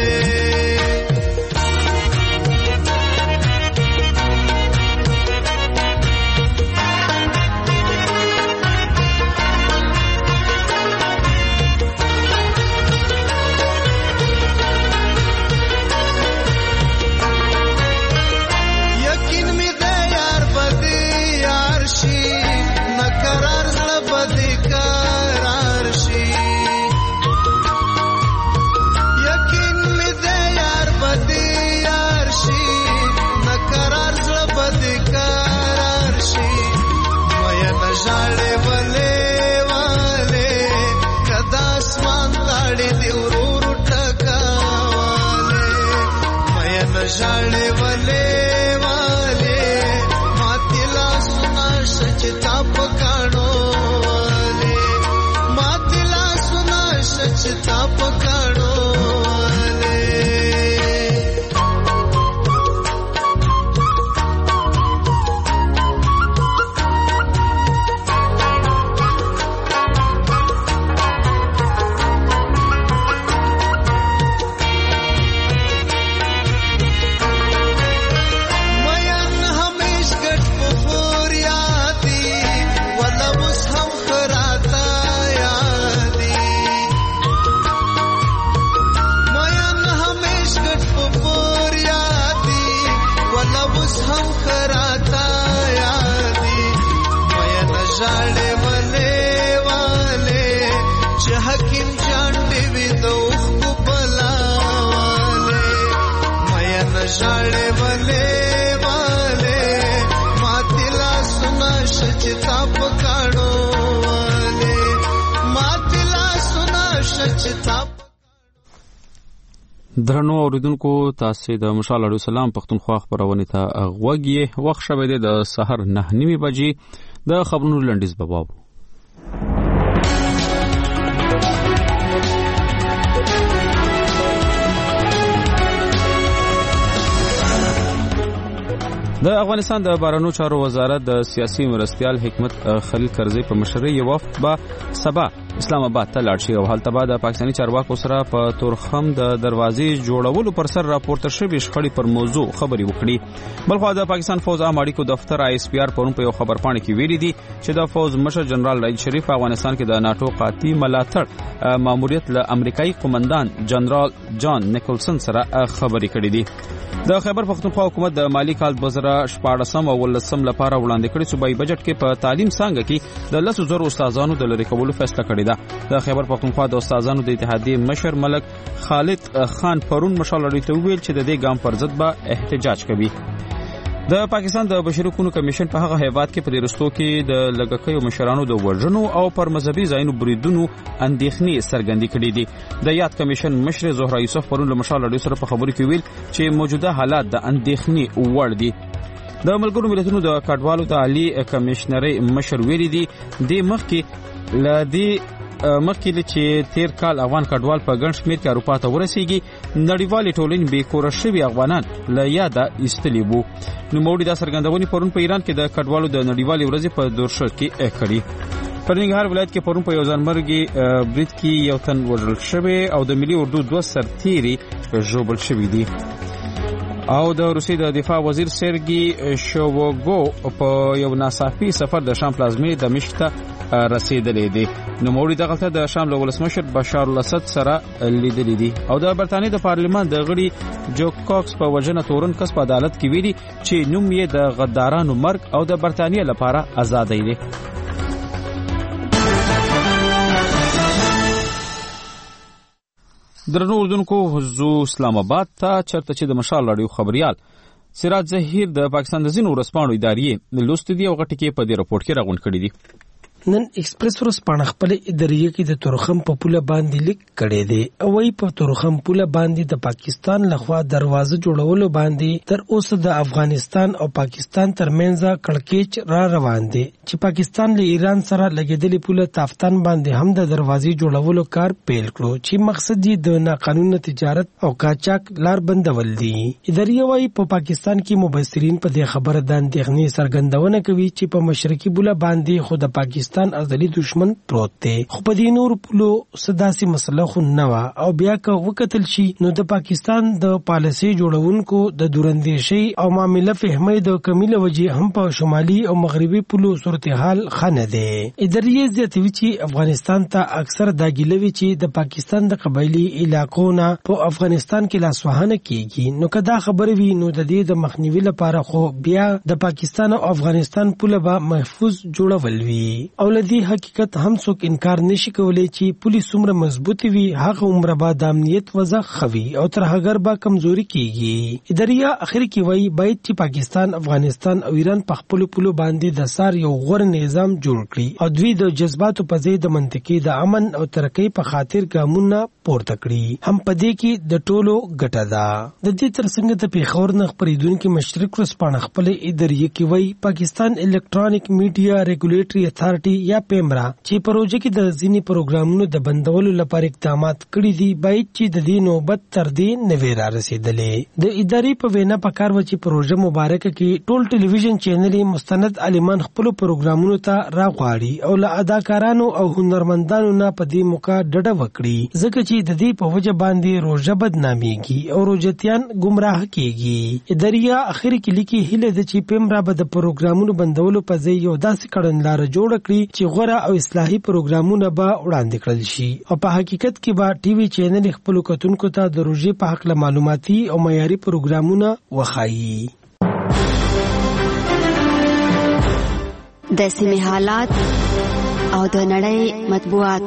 जाने वाले वाले कदा आसमान ताड़े देवरूर टका वाले मयन जाने वाले वाले मातिला सुना सचता पकाड़ो वाले मातिला सुना सचता पकाड़ो वाले जाने वाले वाले हकीम जाने भी तो उसको बला वाले मयन जाने वाले वाले मातिला شچتا پکاړو والے ماتلا سنا شچتا. درنو اوریدونکو تاسو د مشال اړو سلام پښتونخوا خبرونه ته غوږی وخت شوه د سحر 9:30 بجې د خبرونو لنډیز بابا. د افغانستان د بهرنیو چارو وزارت د سیاسي مرستیال حکمت خلیل کرزی په مشرۍ یو وفد به سبا اسلام آباد ته لاړ شي او هلته به د پاکستاني چارواکو سره په تورخم د دروازې جوړولو پر سر راپورته شوې شخړې پر موضوع خبرې وکړي. بلخو د پاکستان فوز عام اړیکو دفتر ISPR پرون په یو خبرپاڼه کې ویلي دي چې د فوز مشر جنرال راجل شریف افغانستان کې د ناتو قاطع ملاتړ ماموریت له امریکایي قومندان جنرال جان نیکلسن سره خبرې کړې دي. د خیبر پختونخوا حکومت د مالی کال 2014 او 2015 لپاره وړاندې کړی صوبایي بجټ کې په تعلیم څانګه کې د 10,000 استادانو د لری کولو فیصله کړې ده. د خیبر پختونخوا د استادانو د اتحادیې مشر ملک خالد خان پرون مشال اړیکو ته ویل چې د دې ګام پر ضد به احتجاج کوي. د پاکستان د بشري حقوقو کمیشن په هغه هیواد کې په رستو کې د لګکیو مشرانو د وژنو او پر مذهبي ځایونو بریدونو اندېښنې څرګندې کړې دي. د یاد کمیشن مشر زهرا یوسف پرون له مشال اړیکو سره په خبرو کې ویل چې موجوده حالات د اندېښنې وړ دي. د ملګرو ملتونو د کډوالو د عالی کمشنري مشر ویلي دي د مخکې چې تیر کال افغان کډوال په ګڼ شمېر کې اروپا ته ورسیږي نړیوالې ټولنې بې کوره شوي افغانان له یاده ایستلي وو. نوموړي دا څرګندونې پرون په ایران کې د کډوالو د نړیوالې ورځې په دورشل کې کړې. په ننګرهار ولایت کې پرون په یو ځانمرګي برید کې یو تن وژل شوی او د ملي اردو 2 سرتیري ژوبل شوي دي. او د روسیې د دفاع وزیر سرګي شووګو په یو ناڅاپي سفر د شام پلازمې دمشق ته رسیدلې دي. نوموړي دغلته د شام له ولسمشر بشار الاسد سره لیدلې دي او د برتانیې د پارلمان د غړي جو کاکس په وژنه تورن کس په عدالت کې ویلي چې نوم یې د غدارانو مرګ او د برتانیې لپاره آزادۍ دی. درنو اردوونکو حضور اسلام آباد ته چرته چې د مشال اړیو خبريال سراج ظهیر د پاکستان د ځینو ورسپانو ادارې لوستې دي او غټي کې په دې راپورټ کې راغونډ کړي دي. نن ایکسپریس ورسپانه خپل ادارې کې د تورخم په پوله باندې لیک کړي دي او وايي په تورخم پوله باندې د پاکستان لخوا دروازه جوړولو باندې تر اوسه د افغانستان او پاکستان ترمنځ کړکېچ را روان دي چې پاکستان له ایران سره لګیدلې پوله تافتان باندې هم د دروازې جوړولو کار پیل کړو چې مقصد یې د ناقانونه تجارت او قاچاق لار بندول دي. ادارې وايي په پاکستان کې مبصرین په دې خبره د اندېښنې څرګندونه کوي چې په مشرقي پوله باندې خود پاکستان ازلی دشمن پروت دی خو په دې نور پلو سداسي مسله خو نه وا او بیا که وکتل شي نو د پاکستان د پالیسي جوړونکو د دوراندیشي او معاملې فهمي د کمیله وجه هم په شمالي او مغربي پلو صورتحال خنه دی. ادارې زیاتوي چې افغانستان ته اکثر دا ګیلوي چې د پاکستان د قبایلی علاقو نه په افغانستان کې لاسوهنه کیږي نو کدا خبره وي نو د دې د مخنیوي لپاره خو بیا د پاکستان او افغانستان پوله به محفوظ جوړول وي او لدی حقیقت هم څوک انکار نشي کولای چې پولیس څومره مضبوطی وي هغه عمر به د امنیت وضع خوي او تر هغه به کمزوري کیږي. ادارې اخر کې وایي باید چې پاکستان افغانستان او ایران په خپل پولو باندې د سار یو غوړ نظام جوړ کړي او دوی د جذباتو په ځای د منطقي د امن او ترقۍ په خاطر ګامونه پورته کړي هم په دې کې د ټولو ګټه ده. د دې ترڅنګ د پیښور نه خبرېدونکو مشرق ورسپانه خپل ادارې کې وایي پاکستان الکترونیک میډیا ریګولیټري اتھارټي یا پیمرا چې پروژه کې د ځینی پروګرامونو د بندولو لپاره اقدامات کړي دي باید چې د دې نوبت تر دې نوې را رسیدلې. د ادارې په وینا پکار و چې پروژه مبارکه کې ټول ټلویزیون چینلې مستند عالمان خپل پروګرامونو ته راغواړي او له اداکارانو او هنرمندانو نه په دې موقع ډډه وکړي ځکه چې د دې په وجه باندې روزه بدناميږي او روزتيان گمراه کیږي. ادارې اخر کې لیکي هله د چې پیمرا به د پروګرامونو بندولو په ځای یو داسې کړنلار جوړ کړي چې غوړه او اصلاحي پروګرامونه به وړاندې کړل شي او په حقیقت کې به ټي وي چینل خپل کتونکو ته د روزي په حق معلوماتي او معیاري پروګرامونه وخایي. د سیمې حالات او د نړۍ مطبوعات.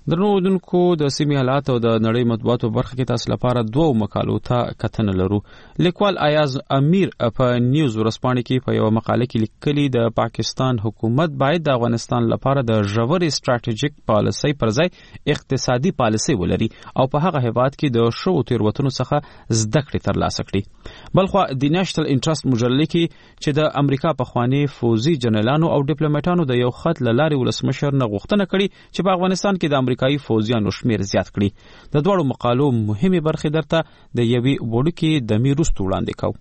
درنو ودونکو د سیمې حالات او د نړۍ مطبوعاتو برخه کې تاسو لپاره دوه مقالو ته کتنه لرو. لیکوال ایاز امیر په نیوز ورځپاڼه کې په یو مقاله کې لیکلي د پاکستان حکومت باید د افغانستان لپاره د ژورې سټریټیجیک پالیسي پر ځای اقتصادي پالیسي ولري او په هغه هیواد کې د شو تیروتنو څخه زده کړې ترلاسه کړي. بلخو د نېشنل انټرست مجله کې چې د امریکا پخوانی فوزي جنرالانو او ډیپلوماټانو د یو خط له لارې ولسمشر نه غوښتنه کړې چې په افغانستان کې د امریکایي فوزیانو شمیر زیات کړي. د دوړو مقالو مهمه برخه درته د یوې وړوکې دمې وروسته وړاندې کوو.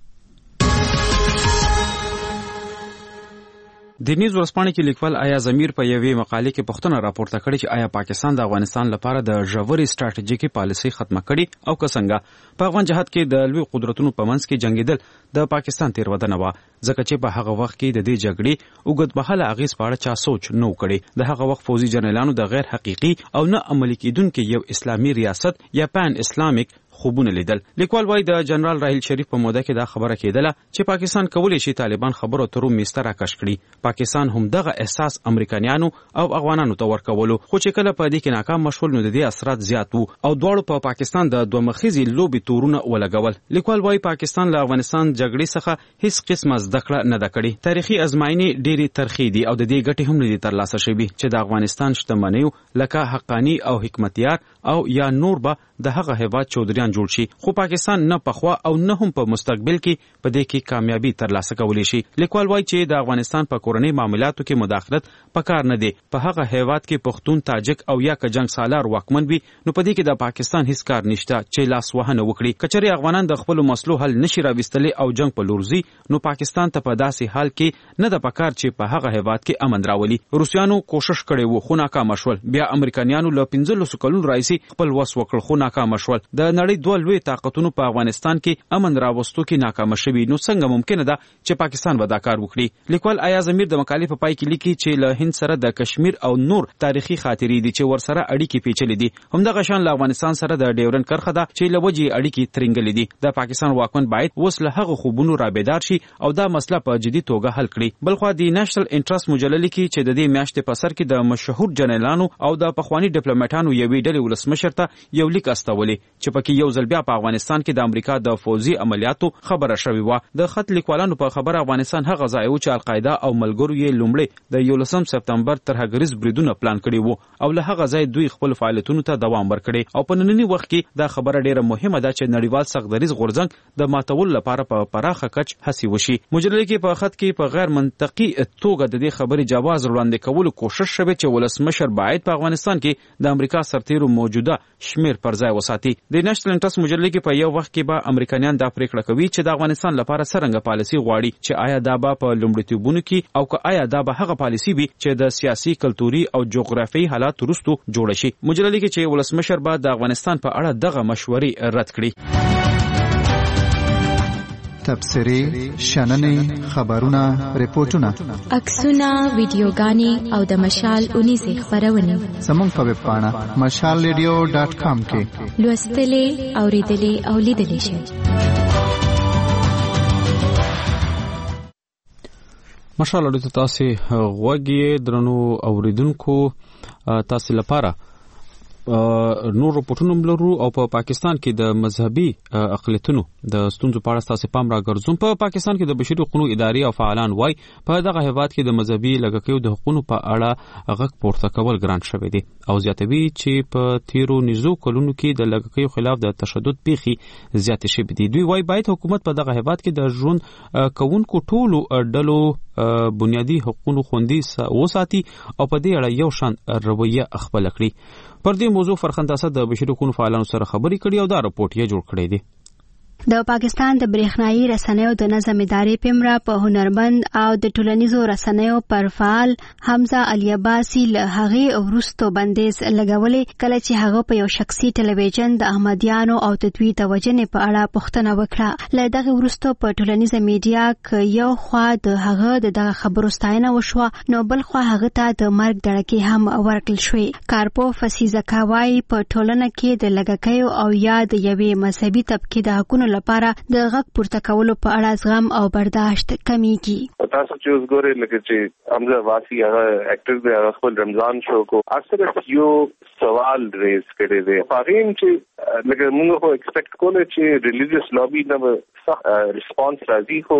د نیوز ورځپاڼه کې لیکوال ایاز امیر په یوې مقاله کې پوښتنه راپورته کړې چې آیا پاکستان د افغانستان لپاره د ژورې سټریټیجیکي پالیسي ختمه کړي او که څنګه. په افغان جهاد کې د لوی قدرتونو په منځ کې جنگیدل د پاکستان تیروتنه وه، ځکه چې په هغه وخت کې د دې جګړې اوږدمهاله اغېز په اړه چا سوچ نه و کړی. د هغه وخت فوزي جنرالانو د غیر حقیقي او نه عملي کېدونکي یو اسلامي ریاست یا پان اسلامیک خوبونه لیدل. لیکوال وايي د جنرال راحیل شریف په موده کې دا خبره کېدله چې پاکستان کولی شي طالبان خبرو اترو میسته راکش کړي. پاکستان هم دغه احساس امریکایانو او افغانانو ته ورکولو، خو چې کله په دې کې ناکام مشول نو د دې اثرات زیات وو او دواړو په پاکستان د دوه مخیزي لوبي تورونه ولګول. لیکوال وايي پاکستان له افغانستان جګړې څخه هیڅ قسمه زده کړه نه ده کړې. تاریخي ازمایښتې ډېری ترخې دي او د دې ګټې هم نه دي ترلاسه شوي چې د افغانستان شتمنیو لکه حقانی او حکمتیار او یا نور به د هغه هیواد چودریان جوړ شي. خو پاکستان نه پخوا او نه هم په مستقبل کې په دې کې کامیابی ترلاسه کولی شي. لیکوال وايي چې د افغانستان په کورنۍ معاملاتو کې مداخلت پکار نه دی. په هغه هیواد کې پښتون، تاجک او یا که جنگ سالار واکمن وي نو په دې کې د پاکستان هیڅ کار نشته چې لاس وهنه وکړي. کچري افغانان د خپل مسلو حل نشي راوستلې او جنگ په لورځي نو پاکستان ته په داسې حال کې نه د پکار چې په هغه هیواد کې امن راولي. روسیانو کوشش کړي وو خو ناکام شول. بیا امریکایانو له 15 کلونو راځي خپل وس وکړ خو ناکام شول. د نړۍ دوه لوی طاقتونو په افغانستان کې امن راوستو کې ناکام شوي نو څنګه ممکنه ده چې پاکستان به دا کار وکړي. لیکوال ایاز امیر د مقالې په پای کې لیکي چې له هند سره د کشمیر او نور تاریخي خاطرې دي چې ورسره اړیکې پیچلې دي. همدغه شان له افغانستان سره د ډیورن کرښه ده چې له وجې اړیکې ترنګلې دي. د پاکستان واکمن باید اوس له هغه خوبونو رابیدار شي او دا مسله په جدي توګه حل کړي. بلخو د نېشنل انټرست مجله لیکي چې د دې میاشتې په سر کې د مشهور جنرالانو او د پخوانی ډیپلوماټانو یوې ډلې ولسمشر ته یو لیک استولی چې پکې یو ځل بیا په افغانستان کې د امریکا د فوزي عملیاتو خبره شوې وه. د خط لیکوالانو په خبره افغانستان هغه ځای و چې القاعده او ملګرو یې لومړی د 11 سپتمبر ترهګریز بریدونه پلان کړي وو او له هغه ځای دوی خپل فعالیتونو ته دوام ورکړي او په نننی وخت کې دا خبره ډیره مهمه ده چې نړیوال سختدریز غورځنګ د ماتولو لپاره په پراخه کچ هڅې وشي. مجله کې په خط کې په غیر منطقي توګه د دې خبرې جواز وړاندې کولو کوشش شوی چې ولسمشر باید په افغانستان کې د امریکا سرتیرو موجوده شمیر پر ځای وساتي. د نېشنل انټرست مجله کې په یو وخت کې به امریکایان دا پریکړه کوي چې د افغانستان لپاره څرنګه پالیسي غواړي، چې آیا دا به په لومړیتوبونو کې او که آیا دا به هغه پالیسي وي چې د سیاسي، کلتوري او جغرافیایي حالات وروسته جوړه شي. مجله لیکي چې ولسمشر به د افغانستان په اړه دغه مشورې رد کړي. تبصرې، شننې، خبرونه، ریپورتونه، عکسونه، ویډیوګانې او د مشال 19 خبرونه زموږ په ویب پاڼه mashalradio.com کې لوستلې، اوریدلې او لیدلې شئ. مشال اړیته تاسو غوږی درنو اوریدونکو تاسو لپاره نور رپورټونه لرو او په پاکستان کې د مذهبي اقلیتونو د ستونزو په اړه تاسو پام راګرځوم. په پاکستان کې د بشري حقوقو ادارې او فعالان وایي په دغه هیواد کې د مذهبي لږکیو د حقوقو په اړه غږ پورته کول ګران شوی دی او زیاتوي چې په تیرو نزو کلونو کې د لږکیو خلاف د تشدد پیښې زیات شوي دي. دوی وایي باید حکومت په دغه هیواد کې د ژوند کوونکو ټولو ډلو بنیادی حقوقو خوندي وساتي او په دې اړه یو شان رویه خپل کړي. پر دې موضوع فرخنداسه د بشري حقوقو فعالانو سره خبرې کړي او دا رپورټ یې جوړ کړی دی. د پاکستان د برېښنايي رسنیو د نظم ادارې پیمرا په هنرمند او د ټولنیزو رسنیو پر فعال حمزه علي عباسي له هغې وروسته بندیز لګولې کله چې هغه په یو شخصي ټلویزیون د احمدیانو او د دوی د وژنې په اړه پوښتنه وکړه. له دغه وروسته په ټولنیزه میډیا کې یو خوا د هغه دغه خبرو ستاینه وشوه نو بل خوا هغه ته د مرګ دړکې هم ورکړل شوې. کارپو فسیزه کاوای په ټولنه کې د لږکیو او یا د یوې مذهبي طبقې د حقوقو لپاره د غږ پورته کولو په اړه زغم او برداشت کمیږي. تاسو چې اوس ګورئ لکه چې حمزه عباسي هغه اکټر دی، هغه خپل رمضان شو کو اکثر یو سوال ریز کړی دی. هغه چې لکه موږ خو ایکسپیکټ کوله چې ریلیجیس لابي نه صح ریسپانس راځي، خو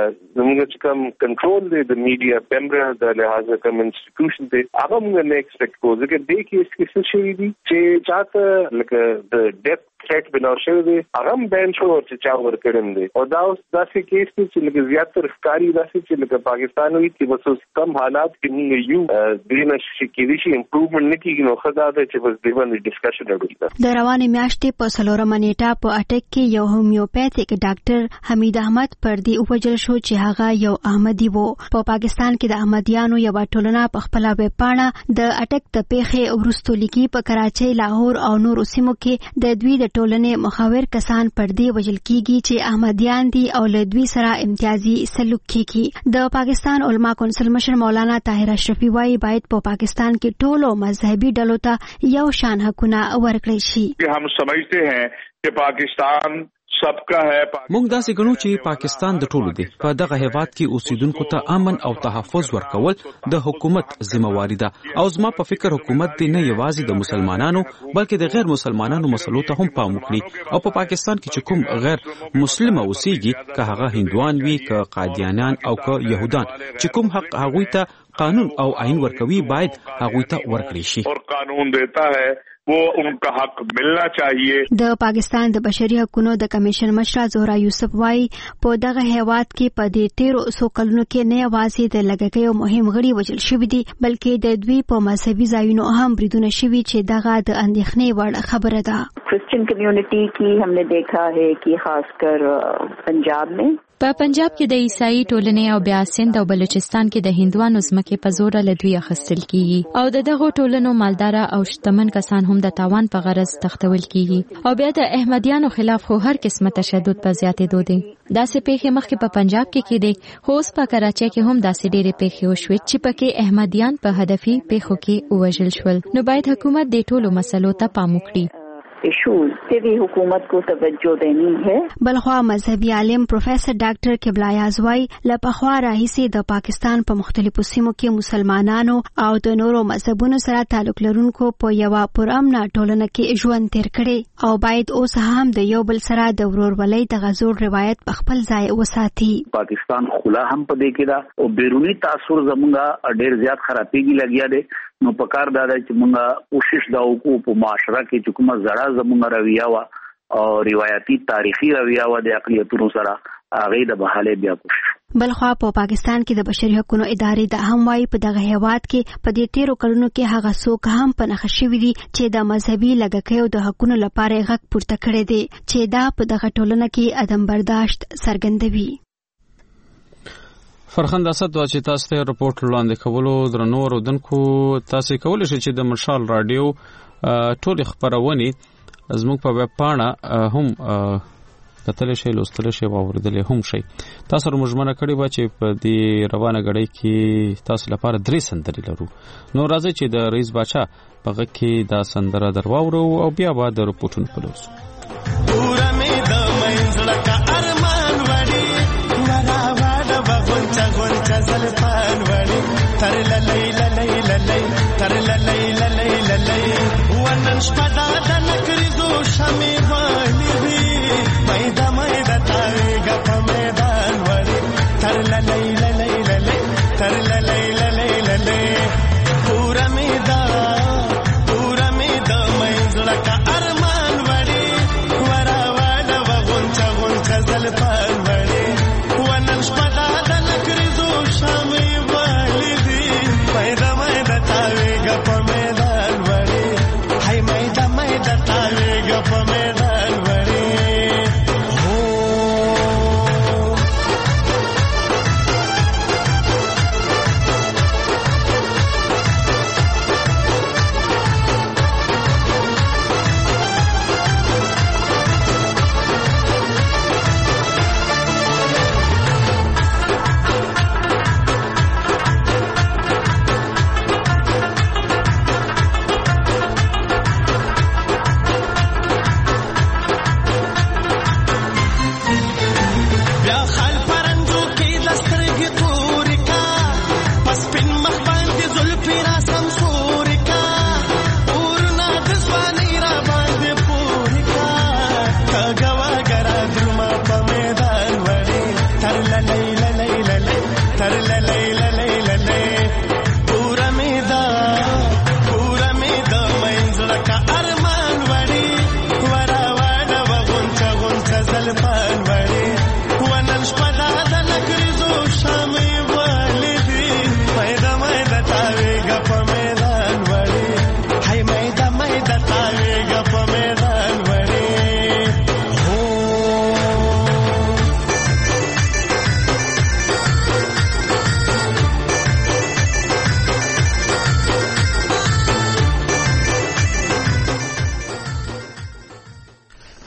موږ چې کوم کنټرول دی د میډیا پیمبر د لحاظه کوم انسټیټیوشن دی هغه موږ نه ایکسپیکټ کوو، ځکه دې کیس کې څه شوي دي چې چاته لکه د ډیث تھریټ بنور شوی دی هغه بین شو چې چا ورکړم دی. او دا اوس داسې کیس دی چې لکه زیاتره ښکاري داسې چې لکه پاکستان وي چې بس اوس کم حالات کې موږ یو دې نه شي کېدای شي امپروومنټ نه کېږي، نو ښه دا ده چې بس دې باندې ډسکشن وکړو. د روانې میاشتې په 4 نیټه په اټک کې یو هومیوپیتیک ډاکټر حمید احمد پردي ووژل شو چې هغه یو احمدي وو. په پاکستان کې د احمدیانو یو ټولنه په خپل ویب پاڼه د اټک د پیښې وروسته لیکي په کراچۍ، لاهور او نور سیمو کې د دوی د ټولنې مخاور کسان پردي وژل کیږي چې احمدیان دي او له دوی سره امتیازي سلوک کیږي. د پاکستان علما کونسل مشر مولانا طاهر اشرفي وايي باید په پاکستان کې ټولو مذهبي ډلو ته یو شان حقونه ورکړل شي. हम समझते हैं कि पाकिस्तान सबका है. موږ داسې ګڼو چې پاکستان د ټولو دی. په دغه هیواد کې اوسیدونکو ته امن او تحفظ ورکول د حکومت ذمہواری ده، او زما په فکر حکومت دی نه یوازې د مسلمانانو بلکې د غیر مسلمانانو مسلو ته هم پام وکړي. او په پاکستان کې چې کوم غیر مسلمان اوسېږي، که هغه هندوان وي، که قادیانان او که يهودان، چې کوم حق هغوی ته قانون او آئین ورکوي باید هغوی ته ورکړي شي. اور قانون دیتا ہے वो उनका हक मिलना चाहिए. د پاکستان د بشري حقوقو د کمیشن مشر زهرا یوسف وايي په دغه هیواد کې په دې 13 کلونو کې نه یوازې د لږکیو مهم غړي وژل شوي دي بلکې د دوی په مذهبي ځایونو هم بریدونه شوي چې دغه د اندېښنې وړ خبره ده. کرسچن کمیونٹی کی ہم نے دیکھا ہے کہ خاص کر پنجاب میں په پنجاب کې د عیسائی ټولنې او بیا سند او بلوچستان کې د هندوانو ځمکې په زور له دوی اخیستل کیږي او د دغه ټولنو مالدار او شتمن کسان هم د تاوان په غرض تختول کیږي. او بیا د احمدیانو خلاف خو هر قسمه تشدد په زیاتېدو دي. داسې پیښې مخکې په پنجاب کې کېدې، خو اوس په کراچۍ کې هم داسې ډېرې پیښې وشوې چې پکې احمدیان په هدفي پیښو کې ووژل شول. نو باید حکومت د ټولو مسلو ته پام وکړي. ایشوز ته وی حکومت کو توجه دینی ہے. بلخوا مذهبي عالم پروفیسر ډاکټر قبله یازوی لپخوا راهیسې د پاکستان په مختلفو سیمو کې مسلمانانو او د نورو مذهبونو سره تعلق لرونکو په یو پرامن ټولنه کې ژوند تیر کړي او باید اوس هم د یو بل سره د ورورولۍ د غزور روایت په خپل ځای وساتي. پاکستان خلا هم پدې کې دا او بیرونی تاثر زمونږه ډېر زیات خرابېږي لګیا دی. نو پکار دا چې مونږه کوشش دا وکړو په معاشره کې چې کومه زړه زمونږه رویه وا او روایتي تاریخي رویه وا د اقلیتونو سره هغه د بحاله بیا کوشش. بلخوا په پاکستان کې د بشري حقوقو ادارې د هم وايي په دغه هیواد کې په دې 13 کلونو کې هغه څوک هم په نخښه شوي دي چې د مذهبي لږکیو د حقوقو لپاره غږ پورته کړی دی چې دا په دغه ټولنه کې عدم برداشت څرګندوي. فرخند اسد چې تاسو ته رپورت وړاندې کولو درنو اوردونکو تاسو کولای شئ چې د مشال رادیو ټول خبرونه زموږ په ویب پاڼه هم کتل شي، لوستل شي، واوریدل هم شي. تاسو سره مجمنه کړی و چې په دې روانه غړي کې تاسو لپاره 3 سندرې لرو. نو راځي چې د رئیس باچا په غږ کې دا سندره درواورو او بیا به د رپورټونو په لوسو. پورا مې د منځل کا ارمان وړي ورا واډ بغونچا غونچا زلفان وړي تر للی للی للی تر للی للی للی ونن شپدا د نکري دو شمې وړي وي مېدا مېدا تاویګه په میدان وړي تر للی للی للی تر للی للی للی پورا مې د منځل کا ارمان وړي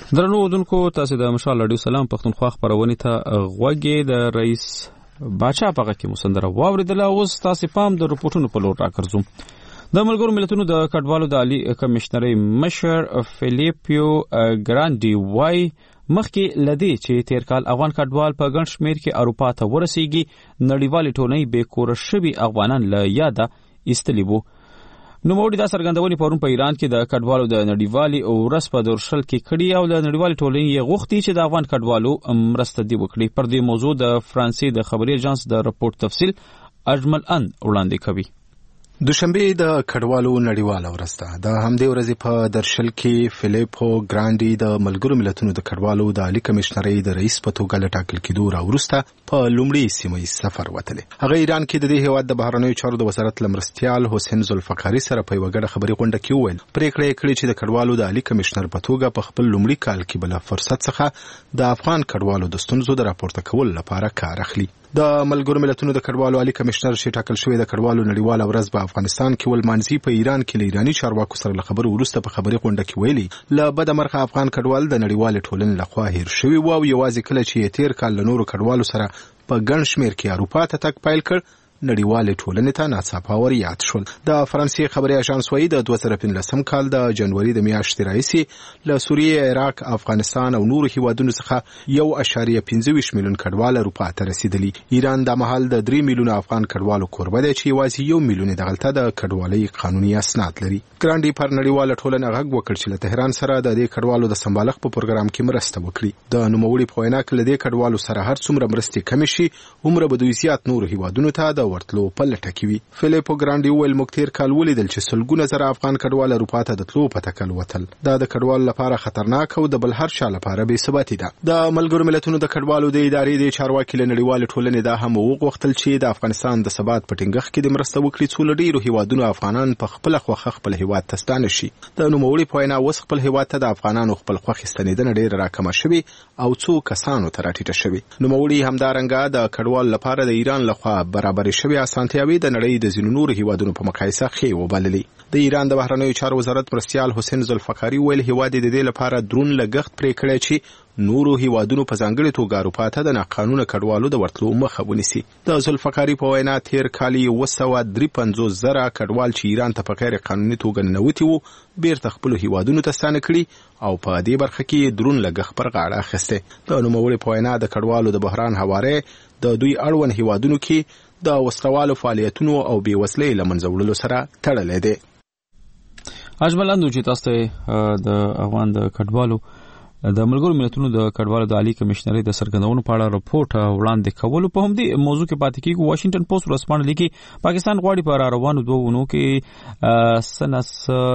درنو اودونکو تاسو د مشال رادیو سلام پښتونخوا خبرونه ته غوږی د رئیس باچا پغه کې مسندره واوریدله. اوس تاسو پام د رپورټونو په لور راکړم. د ملګرو ملتونو د کډوالو د عالی کمشنري مشر فلیپیو ګرانډي وای مخکې لدی چې تیر کال افغان کډوال په ګڼ شمیر کې اروپا ته ورسیږي نړیوالې ټولنې به کور شوي افغانان له یاده ایستلی وو. نو موږ دا څرګندونې پرون په ایران کې د کډوالو د نړیوالي او ورس په دورشل کې کړي او د نړیوالي ټولنې یې غوښتي چې د افغان کډوالو مرسته دی وکړي. پر دې موضوع د فرانسې د خبري ایجنس د رپورت تفصیل اجمل ان وړاندې کوي. دوشنبه د کډوالو نړیواله ورځ ده. د همدې ورځې په درشل کې فلیپو ګرانډي د ملګرو ملتونو د کډوالو د عالی کمشنري د رئیس په توګه لټاکل کېدو راوروسته په لومړي سیمه سفر وتلی. هغه ایران کې د دې هیواد د بهرنیو چارو د وزارت لمرستيال حسین ذوالفقاری سره په وګړه خبري غونډه کې وویل پریکړه یې کړې چې د کډوالو د عالی کمشنر په توګه په خپل لومړي کال کې بل فرصت څخه د افغان کډوالو د ستونزو د راپورته کول لپاره کار اخلي. د ملګرو ملتونو د کډوالو عالی کمشنر چې ټاکل شوی د کډوالو نړیواله ورځ په افغانستان کې ولمانځي په ایران کې ایرانی چارواکو سره خبرو وروسته په خبري غونډه کې ویلي ل بده مرخه افغان کډوال د نړیوالې ټولنې لخوا هیر شوی وو او یوازې کله چې تیر کال له نورو کډوالو سره په ګڼ شمیر کې اروپا ته تک پایل کړ نړیوالې ټولنې ته ناڅاپه وريات شول. د فرانسې خبري اژانس وایي د 2015 کال د جنوري د میاشتې راهیسې له سوریه، عراق، افغانستان او نورو هیوادونو څخه 1.25 میلیون کډوال اروپا ته رسیدلی. ایران د محل د 3 میلیون افغان کډوالو کوربه دی چې یوازې 1 میلیون دغلته د کډوالۍ قانوني اسناد لري. ګرانډي پر نړیواله ټولنه غږ وکړ چې له تهران سره د دې کډوالو د سمبالښت په پروګرام کې مرسته وکړي. د نوموړي په وینا کې د دې کډوالو سره هر څومره مرستې کم شي عمره به دوی زیات نور هیوادونو ته د ورتلو په لټه کې وي. فلیپو ګرانډي ویل موږ تیر کال ولیدل چې سلګونه زره افغان کډوال اروپا ته د تلو په تکل وتل. دا د کډوال لپاره خطرناک او د بل هر چا لپاره بې ثباتي ده. د ملګرو ملتونو د کډوالو د ادارې د چارواکي له نړیوالې ټولنې دا هم وغوښتل چې د افغانستان د ثبات په ټینګښت کې د مرسته وکړي څو ډیرو هیوادونو افغانان په خپل خوخه خپل هیواد ته ستانه شي. د نوموړي په وینا اوس خپل هیواد ته د افغانانو خپل خوخه ستنیدنه ډیره راکمه شوې او څو کسانو ته راټیټه شوې. نوموړي همدارنګه د کډوال لپاره د ایران لخوا برابر شوی اسانتیاوي د نړۍ د ځینو نورو هیوادونو په مقایسه ښې وبللې. د ایران د بهرنیو چارو وزارت مرستيال حسین ذوالفقاری ویل هیواد د دې لپاره درون لګښت پرې کړی چې نورو هیوادونو په ځانګړي توګه اروپا ته د ناقانونه کډوالو د ورتلو مخه ونیسي. د ذوالفقاری په وینا تیر کال 153 زره کډوال چې ایران ته په غیر قانوني توګه ننوتي وو بیرته خپل هیوادونو ته ستانه کړي او په دې برخه کې درون لګښت پر غاړه اخیسته. د نوموړي په وینا د کډوالو د بحران حواله د دوی اړوند هیوادونو کې د وسلوالو فعالیتونو او بیوسلې لمنځه وړلو سره تړلې ده. اجمل اندو چې تاسو د افغان د کډوالو د ملګرو ملتونو د کډوالو د عالی کمشنري د سرګندونو په اړه رپورت وړاندې کولو په همدې موضوع کې پاتې کیږي. واشنگټن پوسټ ورسپانه لیکي پاکستان غواړي په روانو 2 ونو کې سنس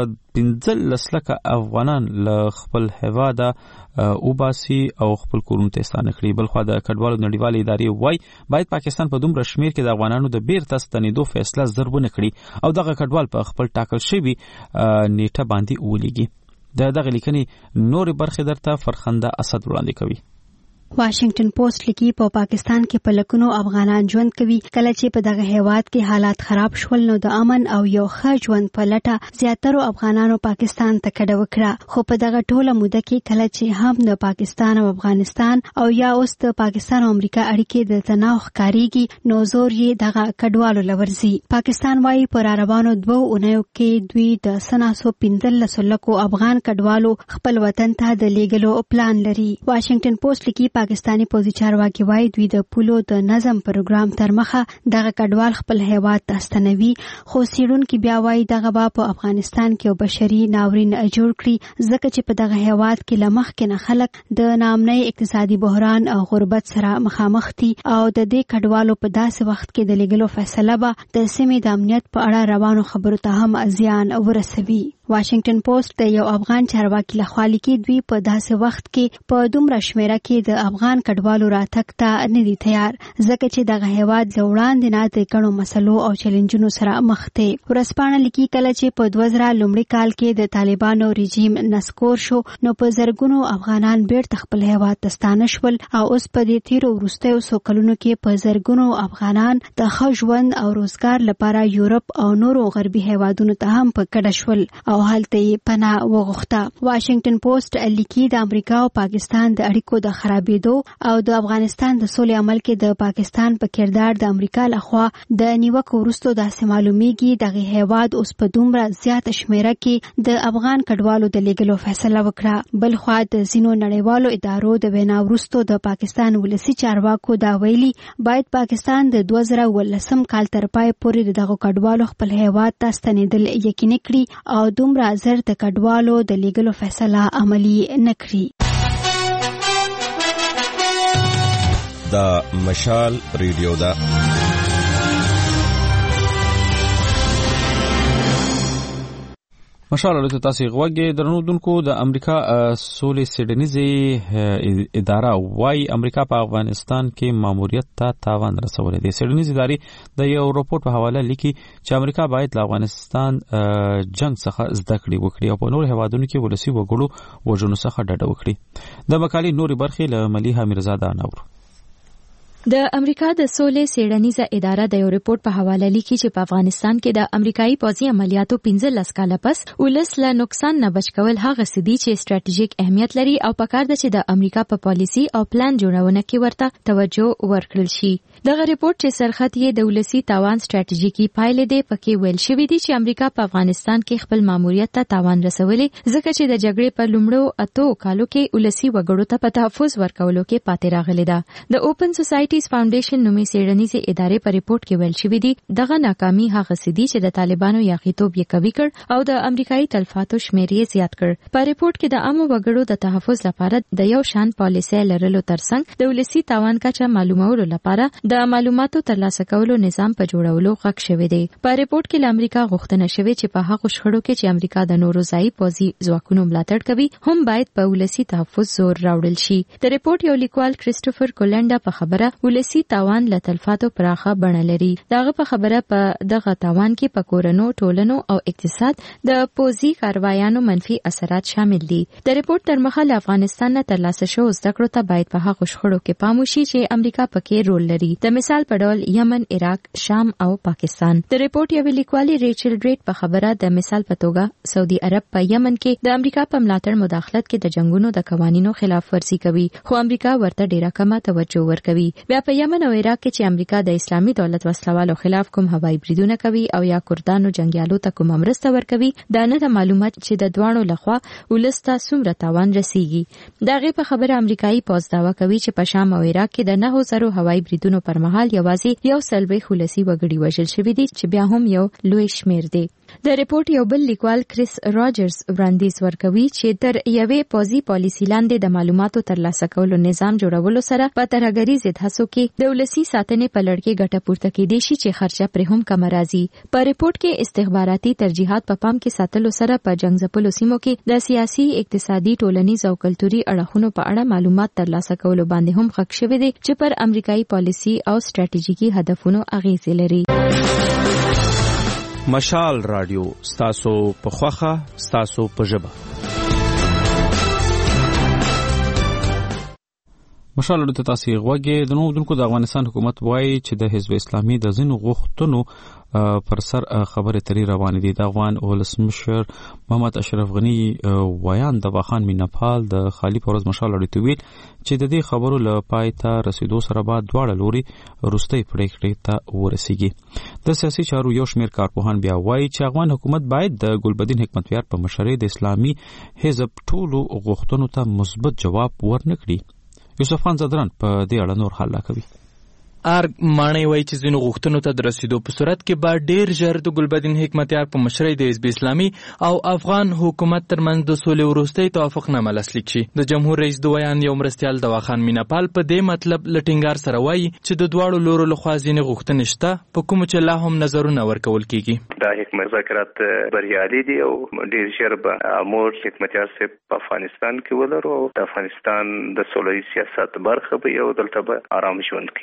15 لکه افغانان له خپل هواده اوباسي او خپل کورونو ته ستانه کړي. بلخو د کډوالو نړیوالې ادارې وای باید پاکستان په دومره شمیر کې د افغانانو د بیرته ستنېدو فیصله ضربونه کړي او دغه کډوال په خپل ټاکل شوی نیټه باندې ولېږي. دغه لیکنې نور برخې درته فرخنده اسد وړاندې کوي. واشنگټن پوسټ لیکي په پاکستان کې په لکونو افغانان ژوند کوي. کله چې په دغه هیواد کې حالات خراب شول نو د امن او یو ښه ژوند په لټه زیاترو افغانانو پاکستان ته کډه وکړه. خو په دغه ټوله موده کې کله چې هم د پاکستان او افغانستان او یا اوس د پاکستان او امریکا اړیکې د تناو ښکاریږي نو زور یې دغه کډوالو لورځي. پاکستان وايي پر روانو 2 اونیو کې دوی د 15 لکو افغان کډوالو خپل وطن ته د لیږلو پلان لري. واشنگټن پوسټ لیکي پاکستانی پوځي چارواکي وايي دوی د پولو د نظم پروګرام تر مخه دغه کډوال خپل هیواد ته ستنوي. خو سیډونکو بیا وايي دغه په افغانستان کې یو بشري ناورین جوړ کړي ځکه چې په دغه هیواد کې لمخ کې نه خلک د نامنۍ اقتصادي بحران او غربت سره مخامخ دي او د دې کډوالو په داسې وخت کې د لګلو فیصله به د سیمې د امنیت په اړه روانو خبرو ته هم زیان ورسوي. واشنگټن پوسټ د یو افغان چارواکي لخوا لیکي دوی په داسې وخت کې په دومره شمیره کې د افغان کډوالو راتګ ته نه دي تیار ځکه چې دغه هیواد له وړاندې نه د ګڼو مسلو او چیلنجونو سره مخ دی. ورځپاڼه لیکي کله چې په 2000 لومړي کال کې د طالبانو رژیم نسکور شو نو په زرګونو افغانان بیرته خپل هیواد ته ستانه شول او اوس په دې تیرو وروستیو څو کلونو کې په زرګونو افغانان د ښه ژوند او روزګار لپاره یورپ او نورو غربي هیوادونو ته هم په کډه شول او هلته یې پناه وغوښته. واشنگټن پوسټ لیکي د امریکا او پاکستان د اړیکو د خرابېدو او د افغانستان د سولې عمل کې د پاکستان په کردار د امریکا لخوا د نیوکو وروسته داسې معلومیږي دغه هیواد اوس په دومره زیاته شمیره کې د افغان کډوالو د لیږلو فیصله وکړه. بل خوا د ځینو نړیوالو ادارو د وینا وروسته د پاکستان ولسی چارواکو دا ویلي باید پاکستان د 2019 کال تر پای پورې دغه کډوالو خپل هیواد ته ستنېدل یقیني کړي او دومره زر د کډوالو د لیږلو فیصله عملی نه کړي. دا مشال ریډیو ده. مشال له تاسو غوږی درنودونکو د امریکا سولې سیډنیزي اداره وايي امریکا په افغانستان کې ماموریت ته تاوان رسولی دی. سیډنیزي ادارې د یو راپور په حواله لیکي چې امریکا باید له افغانستان جنگ څخه زده کړې وکړي او په نور هیوادونو کې ولسی وګړو وژنو څخه ډډه وکړي. د مقالې نورې برخې له ملیحه میرزاده نور. د امریکا د سولې سیډنیزه اداره د یو ریپورت په حواله لیکي چې په افغانستان کې د امریکایي پوځي عملیاتو 15 کاله پس ولس له نقصان نه بچ کول هغه څه دي چې ستراتیژیک اهمیت لري او پکار ده چې د امریکا په پالیسي او پلان جوړونه کې ورته توجه ورکړل شي. دغه ریپورت چې سرخط یې د ولسی تاوان ستراتیژیکي پایلې دی پکې ویل شوی دی چې امریکا په افغانستان کې خپل ماموریت ته تاوان رسولي ځکه چې د جګړې په لومړو 8 کالو کې ولسی وګړو ته په تحفظ ورکولو کې پاتې راغلي ده. د اوپن سوسایټي فاونډیشن نومي سیډنیزي ادارې په ریپورت کې ویل شوی دی دغه ناکامي هغه څه دي چې د طالبانو یاغیتوب یې قوي کړ او د امریکایي تلفاتو شمیر یې زیات کړ. په ریپورت کې د عامو وګړو د تحفظ لپاره د یو شان پالیسي لرلو ترڅنګ د ولسی تاوان کچه معلومولو لپاره د معلوماتو ترلاسه کولو نظام په جوړولو غږ شوی دی. په ریپورت کې له امریکا غوښتنه شوې چې په هغه شخړو کې چې امریکا د نورو ځایي پوځي ځواکونو ملاتړ کوي هم باید په ولسی تحفظ زور راوړل شي. د ریپورت یو لیکوال کریسټوفر کولنډا په خبره ولسی تاوان له تلفاتو پراخه بڼه لري. دغه په خبره په دغه تاوان کې په کورونو ټولنو او اقتصاد د پوځي کاروایانو منفي اثرات شامل دي. د ریپورت تر مخه له افغانستان نه ترلاسه شوو زده کړو ته باید په هغه شخړو کې پام وشي چې امریکا پکې رول لري. د مثال په ډول یمن، عراق، شام او پاکستان. د ریپورت یو لیکوالي ریچل ډریټ په خبره د مثال په توګه سعودي عرب په یمن کې د امریکا په ملاتړ مداخلت کې د جنگونو د قوانینو خلاف ورزي کوي خو امریکا ورته ډیره کمه توجه ورکوي. بیا په یمن او عراق کې چې امریکا د اسلامي دولت وسلوالو خلاف کوم هوایي بریدونه کوي او یا کردانو جنگیالو ته کوم مرسته ورکوي دا نه د معلومات چې د دوانو لخوا ولسته څومره تاوان رسیږي. دغه په خبره امریکایي پوځ داوا کوي چې په شام او عراق کې د 9,000 هوایي بریدونو پر مهال یوازې 140 ولسی وګړي وژل شوي دي چې بیا هم یو لوی شمیر دی. د ریپورت یو بل لیکوال کریس راجرز وړاندیز ورکوي چې تر یوې پوځي پالیسي لاندې د معلوماتو ترلاسه کولو نظام جوړولو سره په ترهګریز هڅو کې د ولسی ساتنې په لړ کې ګټه پورته کېدای شي چې خرچه پرې هم کم راځي. په ریپورت کې استخباراتي ترجیحات په پام کې ساتلو سره په جنگ ځپلو سیمو کې د سیاسي، اقتصادي، ټولنیز او کلتوري اړخونو په اړه معلومات ترلاسه کولو باندې هم خښ شوی دی چې پر امریکایي پالیسي او ستراتیژیکي هدفونو اغیز لري. مشال رادیو ستاسو په خوخه ستاسو په ژبه. مشال رادیو تاسو غوږی د نوودونکو د افغانستان حکومت وایي چې د حزب اسلامي د ځینو غوښتنو پر سر خبره تری روان دي. د افغان ولسمشر محمد اشرف غنی ویان د واخان مینپال د خالی پروز مشال رادیو ویل چې د دې خبرو له پای ته رسیدو سره بعد دواړه لوري وروستۍ پریکړې ته ورسیږي. د سیاسي چارو یو شمېر کارپوهان بیا وایي چې افغان حکومت باید د ګلبدین حکمتیار په مشرۍ د اسلامي حزب ټولو غوښتنو ته مثبت جواب ورنکړي. یوسف خان زدران په دې اړه نور حل کوي. ارګ مانی وای چې ځینو غوښتنو ته د رسیدو په صورت کې به ډیر ژر د ګلبدین حکمتیار په مشرۍ د حزب اسلامي او افغان حکومت ترمنځ د سولې وروستۍ توافقنامه لاسلیک شي. د جمهور رئیس د ویان یو مرستیال د واخان مینپال په دې مطلب لټینګار سره وایي چې د دواړو لورو لخوا ځینې غوښتنې شته په کوم چې لا هم نظرونه ورکول کیږي. دا حکومت مذاکرات بریالي دي او ډیر ژر به امور حکمتیار صاحب په افغانستان کې ولرو او د افغانستان د سولې سیاست برخه به یو دلته به آرام ژوند کوي. ځینې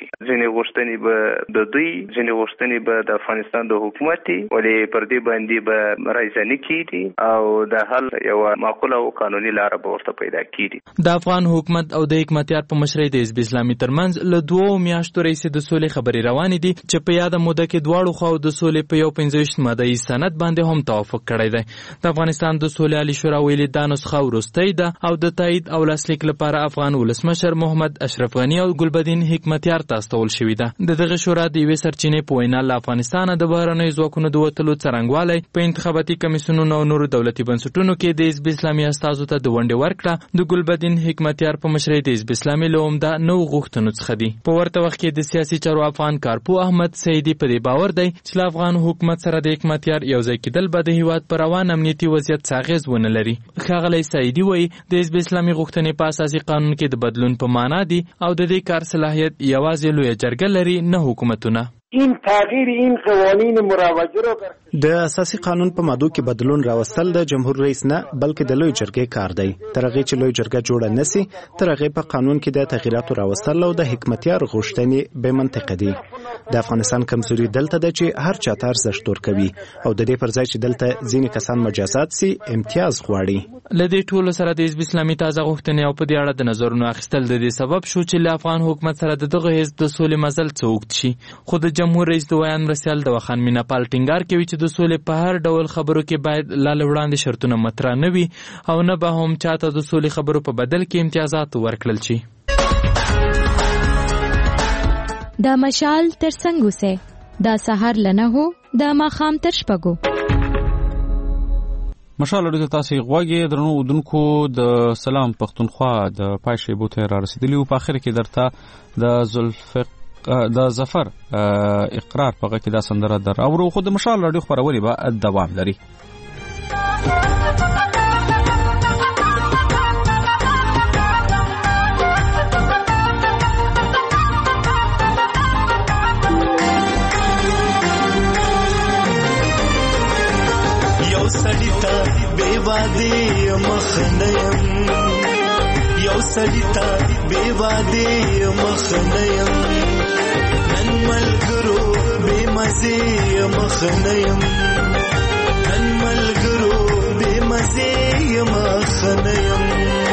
غوښتنې به د دوی ځینې غوښتنې به د افغانستان د حکومت دي ولې پر دې باندې به رایزنې کیږي او د حل یو معقوله او قانوني لار به ورته پیدا کیږي. د افغان حکومت او د حکمتیار په مشرۍ د حزب اسلامي ترمنځ له 2 میاشتو راهیسې د سولې خبرې روانې دي چې په یاده موده کې دواړو خواو د سولې په 25 ماده‌ای سند باندې هم توافق کړی دی. د افغانستان د سولې عالی شورا ویلي دا نسخه وروستۍ ده او د تایید او لاسلیک لپاره افغان ولسمشر محمد اشرف غنی او ګلبدین حکمتیار ته استول شوې ده. دغه شورا د یوې سرچینې په وینا له افغانستان د بهرنیو ځواکونو د وتلو څرنګوالی په انتخاباتي کمیسیونونو او نورو دولتي بنسټونو کې د حزب اسلامي استازو ته د ونډې ورکړه د ګلبدین حکمتیار په مشرۍ د حزب اسلامي له عمده نو غوښتنو څخه دي. په ورته وخت کې د سیاسي چارو افغان کارپو احمد سعیدي په دې باور دی چې له افغان حکومت سره د حکمتیار یوځای کېدل به د هیواد پر روان امنیتي وضعیت څه اغېز ونه لري. ښاغلی سعیدي وایي د حزب اسلامي غوښتنې په اساسي قانون کې د بدلون په معنا دي او د دې کار صلاحیت یوازې لویه جرګه لري نه حکومتونه. این تغییر این قوانین مروجه را د اساسي قانون په مادو کې بدلون راوستل د جمهور رئیس نه بلکې د لوی جرګې کار دی. تر هغې چې لوی جرګه جوړه نسی تر هغې په قانون کې د تغییراتو راوستل او د حکمتیار غوښتنې بې منطقه دي. د افغانستان کمزوري دلته ده چې هر چا ته ارزښت ورکوي او د دې پر ځای چې دلته ځینې کسان مجازات سي امتیاز غواړي. له دې ټولو سره د حزب اسلامي تازه غوښتنې او په دې اړه د نظرونو اخیستل د دې سبب شو چې له افغان حکومت سره دغه حزب د سولې مزل څه اوږد شي. خو د جمهور رئیس د ویان مرستیال د وخان میناپال ټینګار کوي چې د سولې په هر ډول خبرو کې باید لا وړاندې شرطونه مطرح نه وي او نه به هم چاته د سولې خبرو په بدل کې امتیازات ورکړل شي. د مشال تر څنګ اوسه د سحر لنه هو د ماخام تر شپږو. مشال اړیکه تاسو غوږی درنو ودونکو د سلام پښتونخوا د پایشي بوته را رسیدلی او په اخر کې درته د د ظفر اقرار په کې دا سندره در او خو د مشال رادیو خبرونه به دوام لري. یو سړیتا بے وادي مخنیم یو سړیتا بے وادي مخنیم نن ملګرو بے مزه مخنیم نن ملګرو بے مزه مخنیم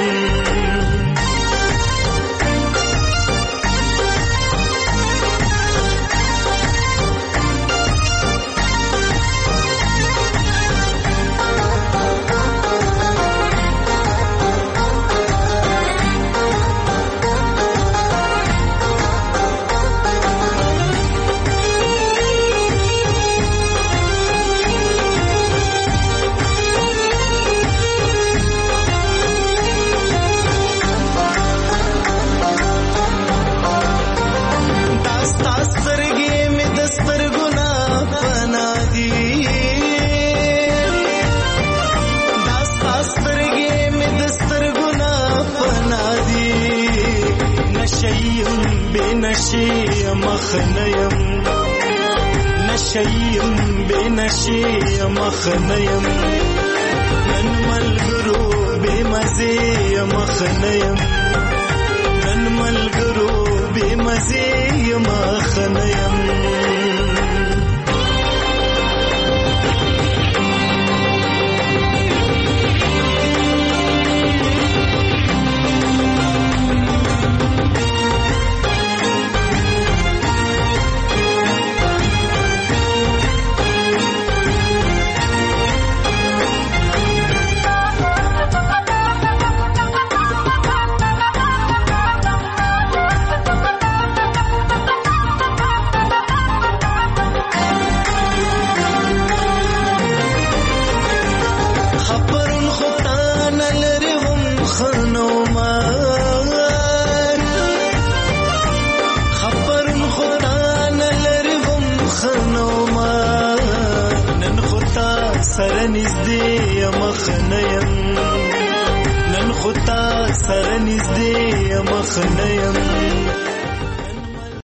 مخنیم نشیم بے نشی مخنیم نن ملګرو بے مزه مخنیم نن ملګرو بے مزه مخنیم مخنیم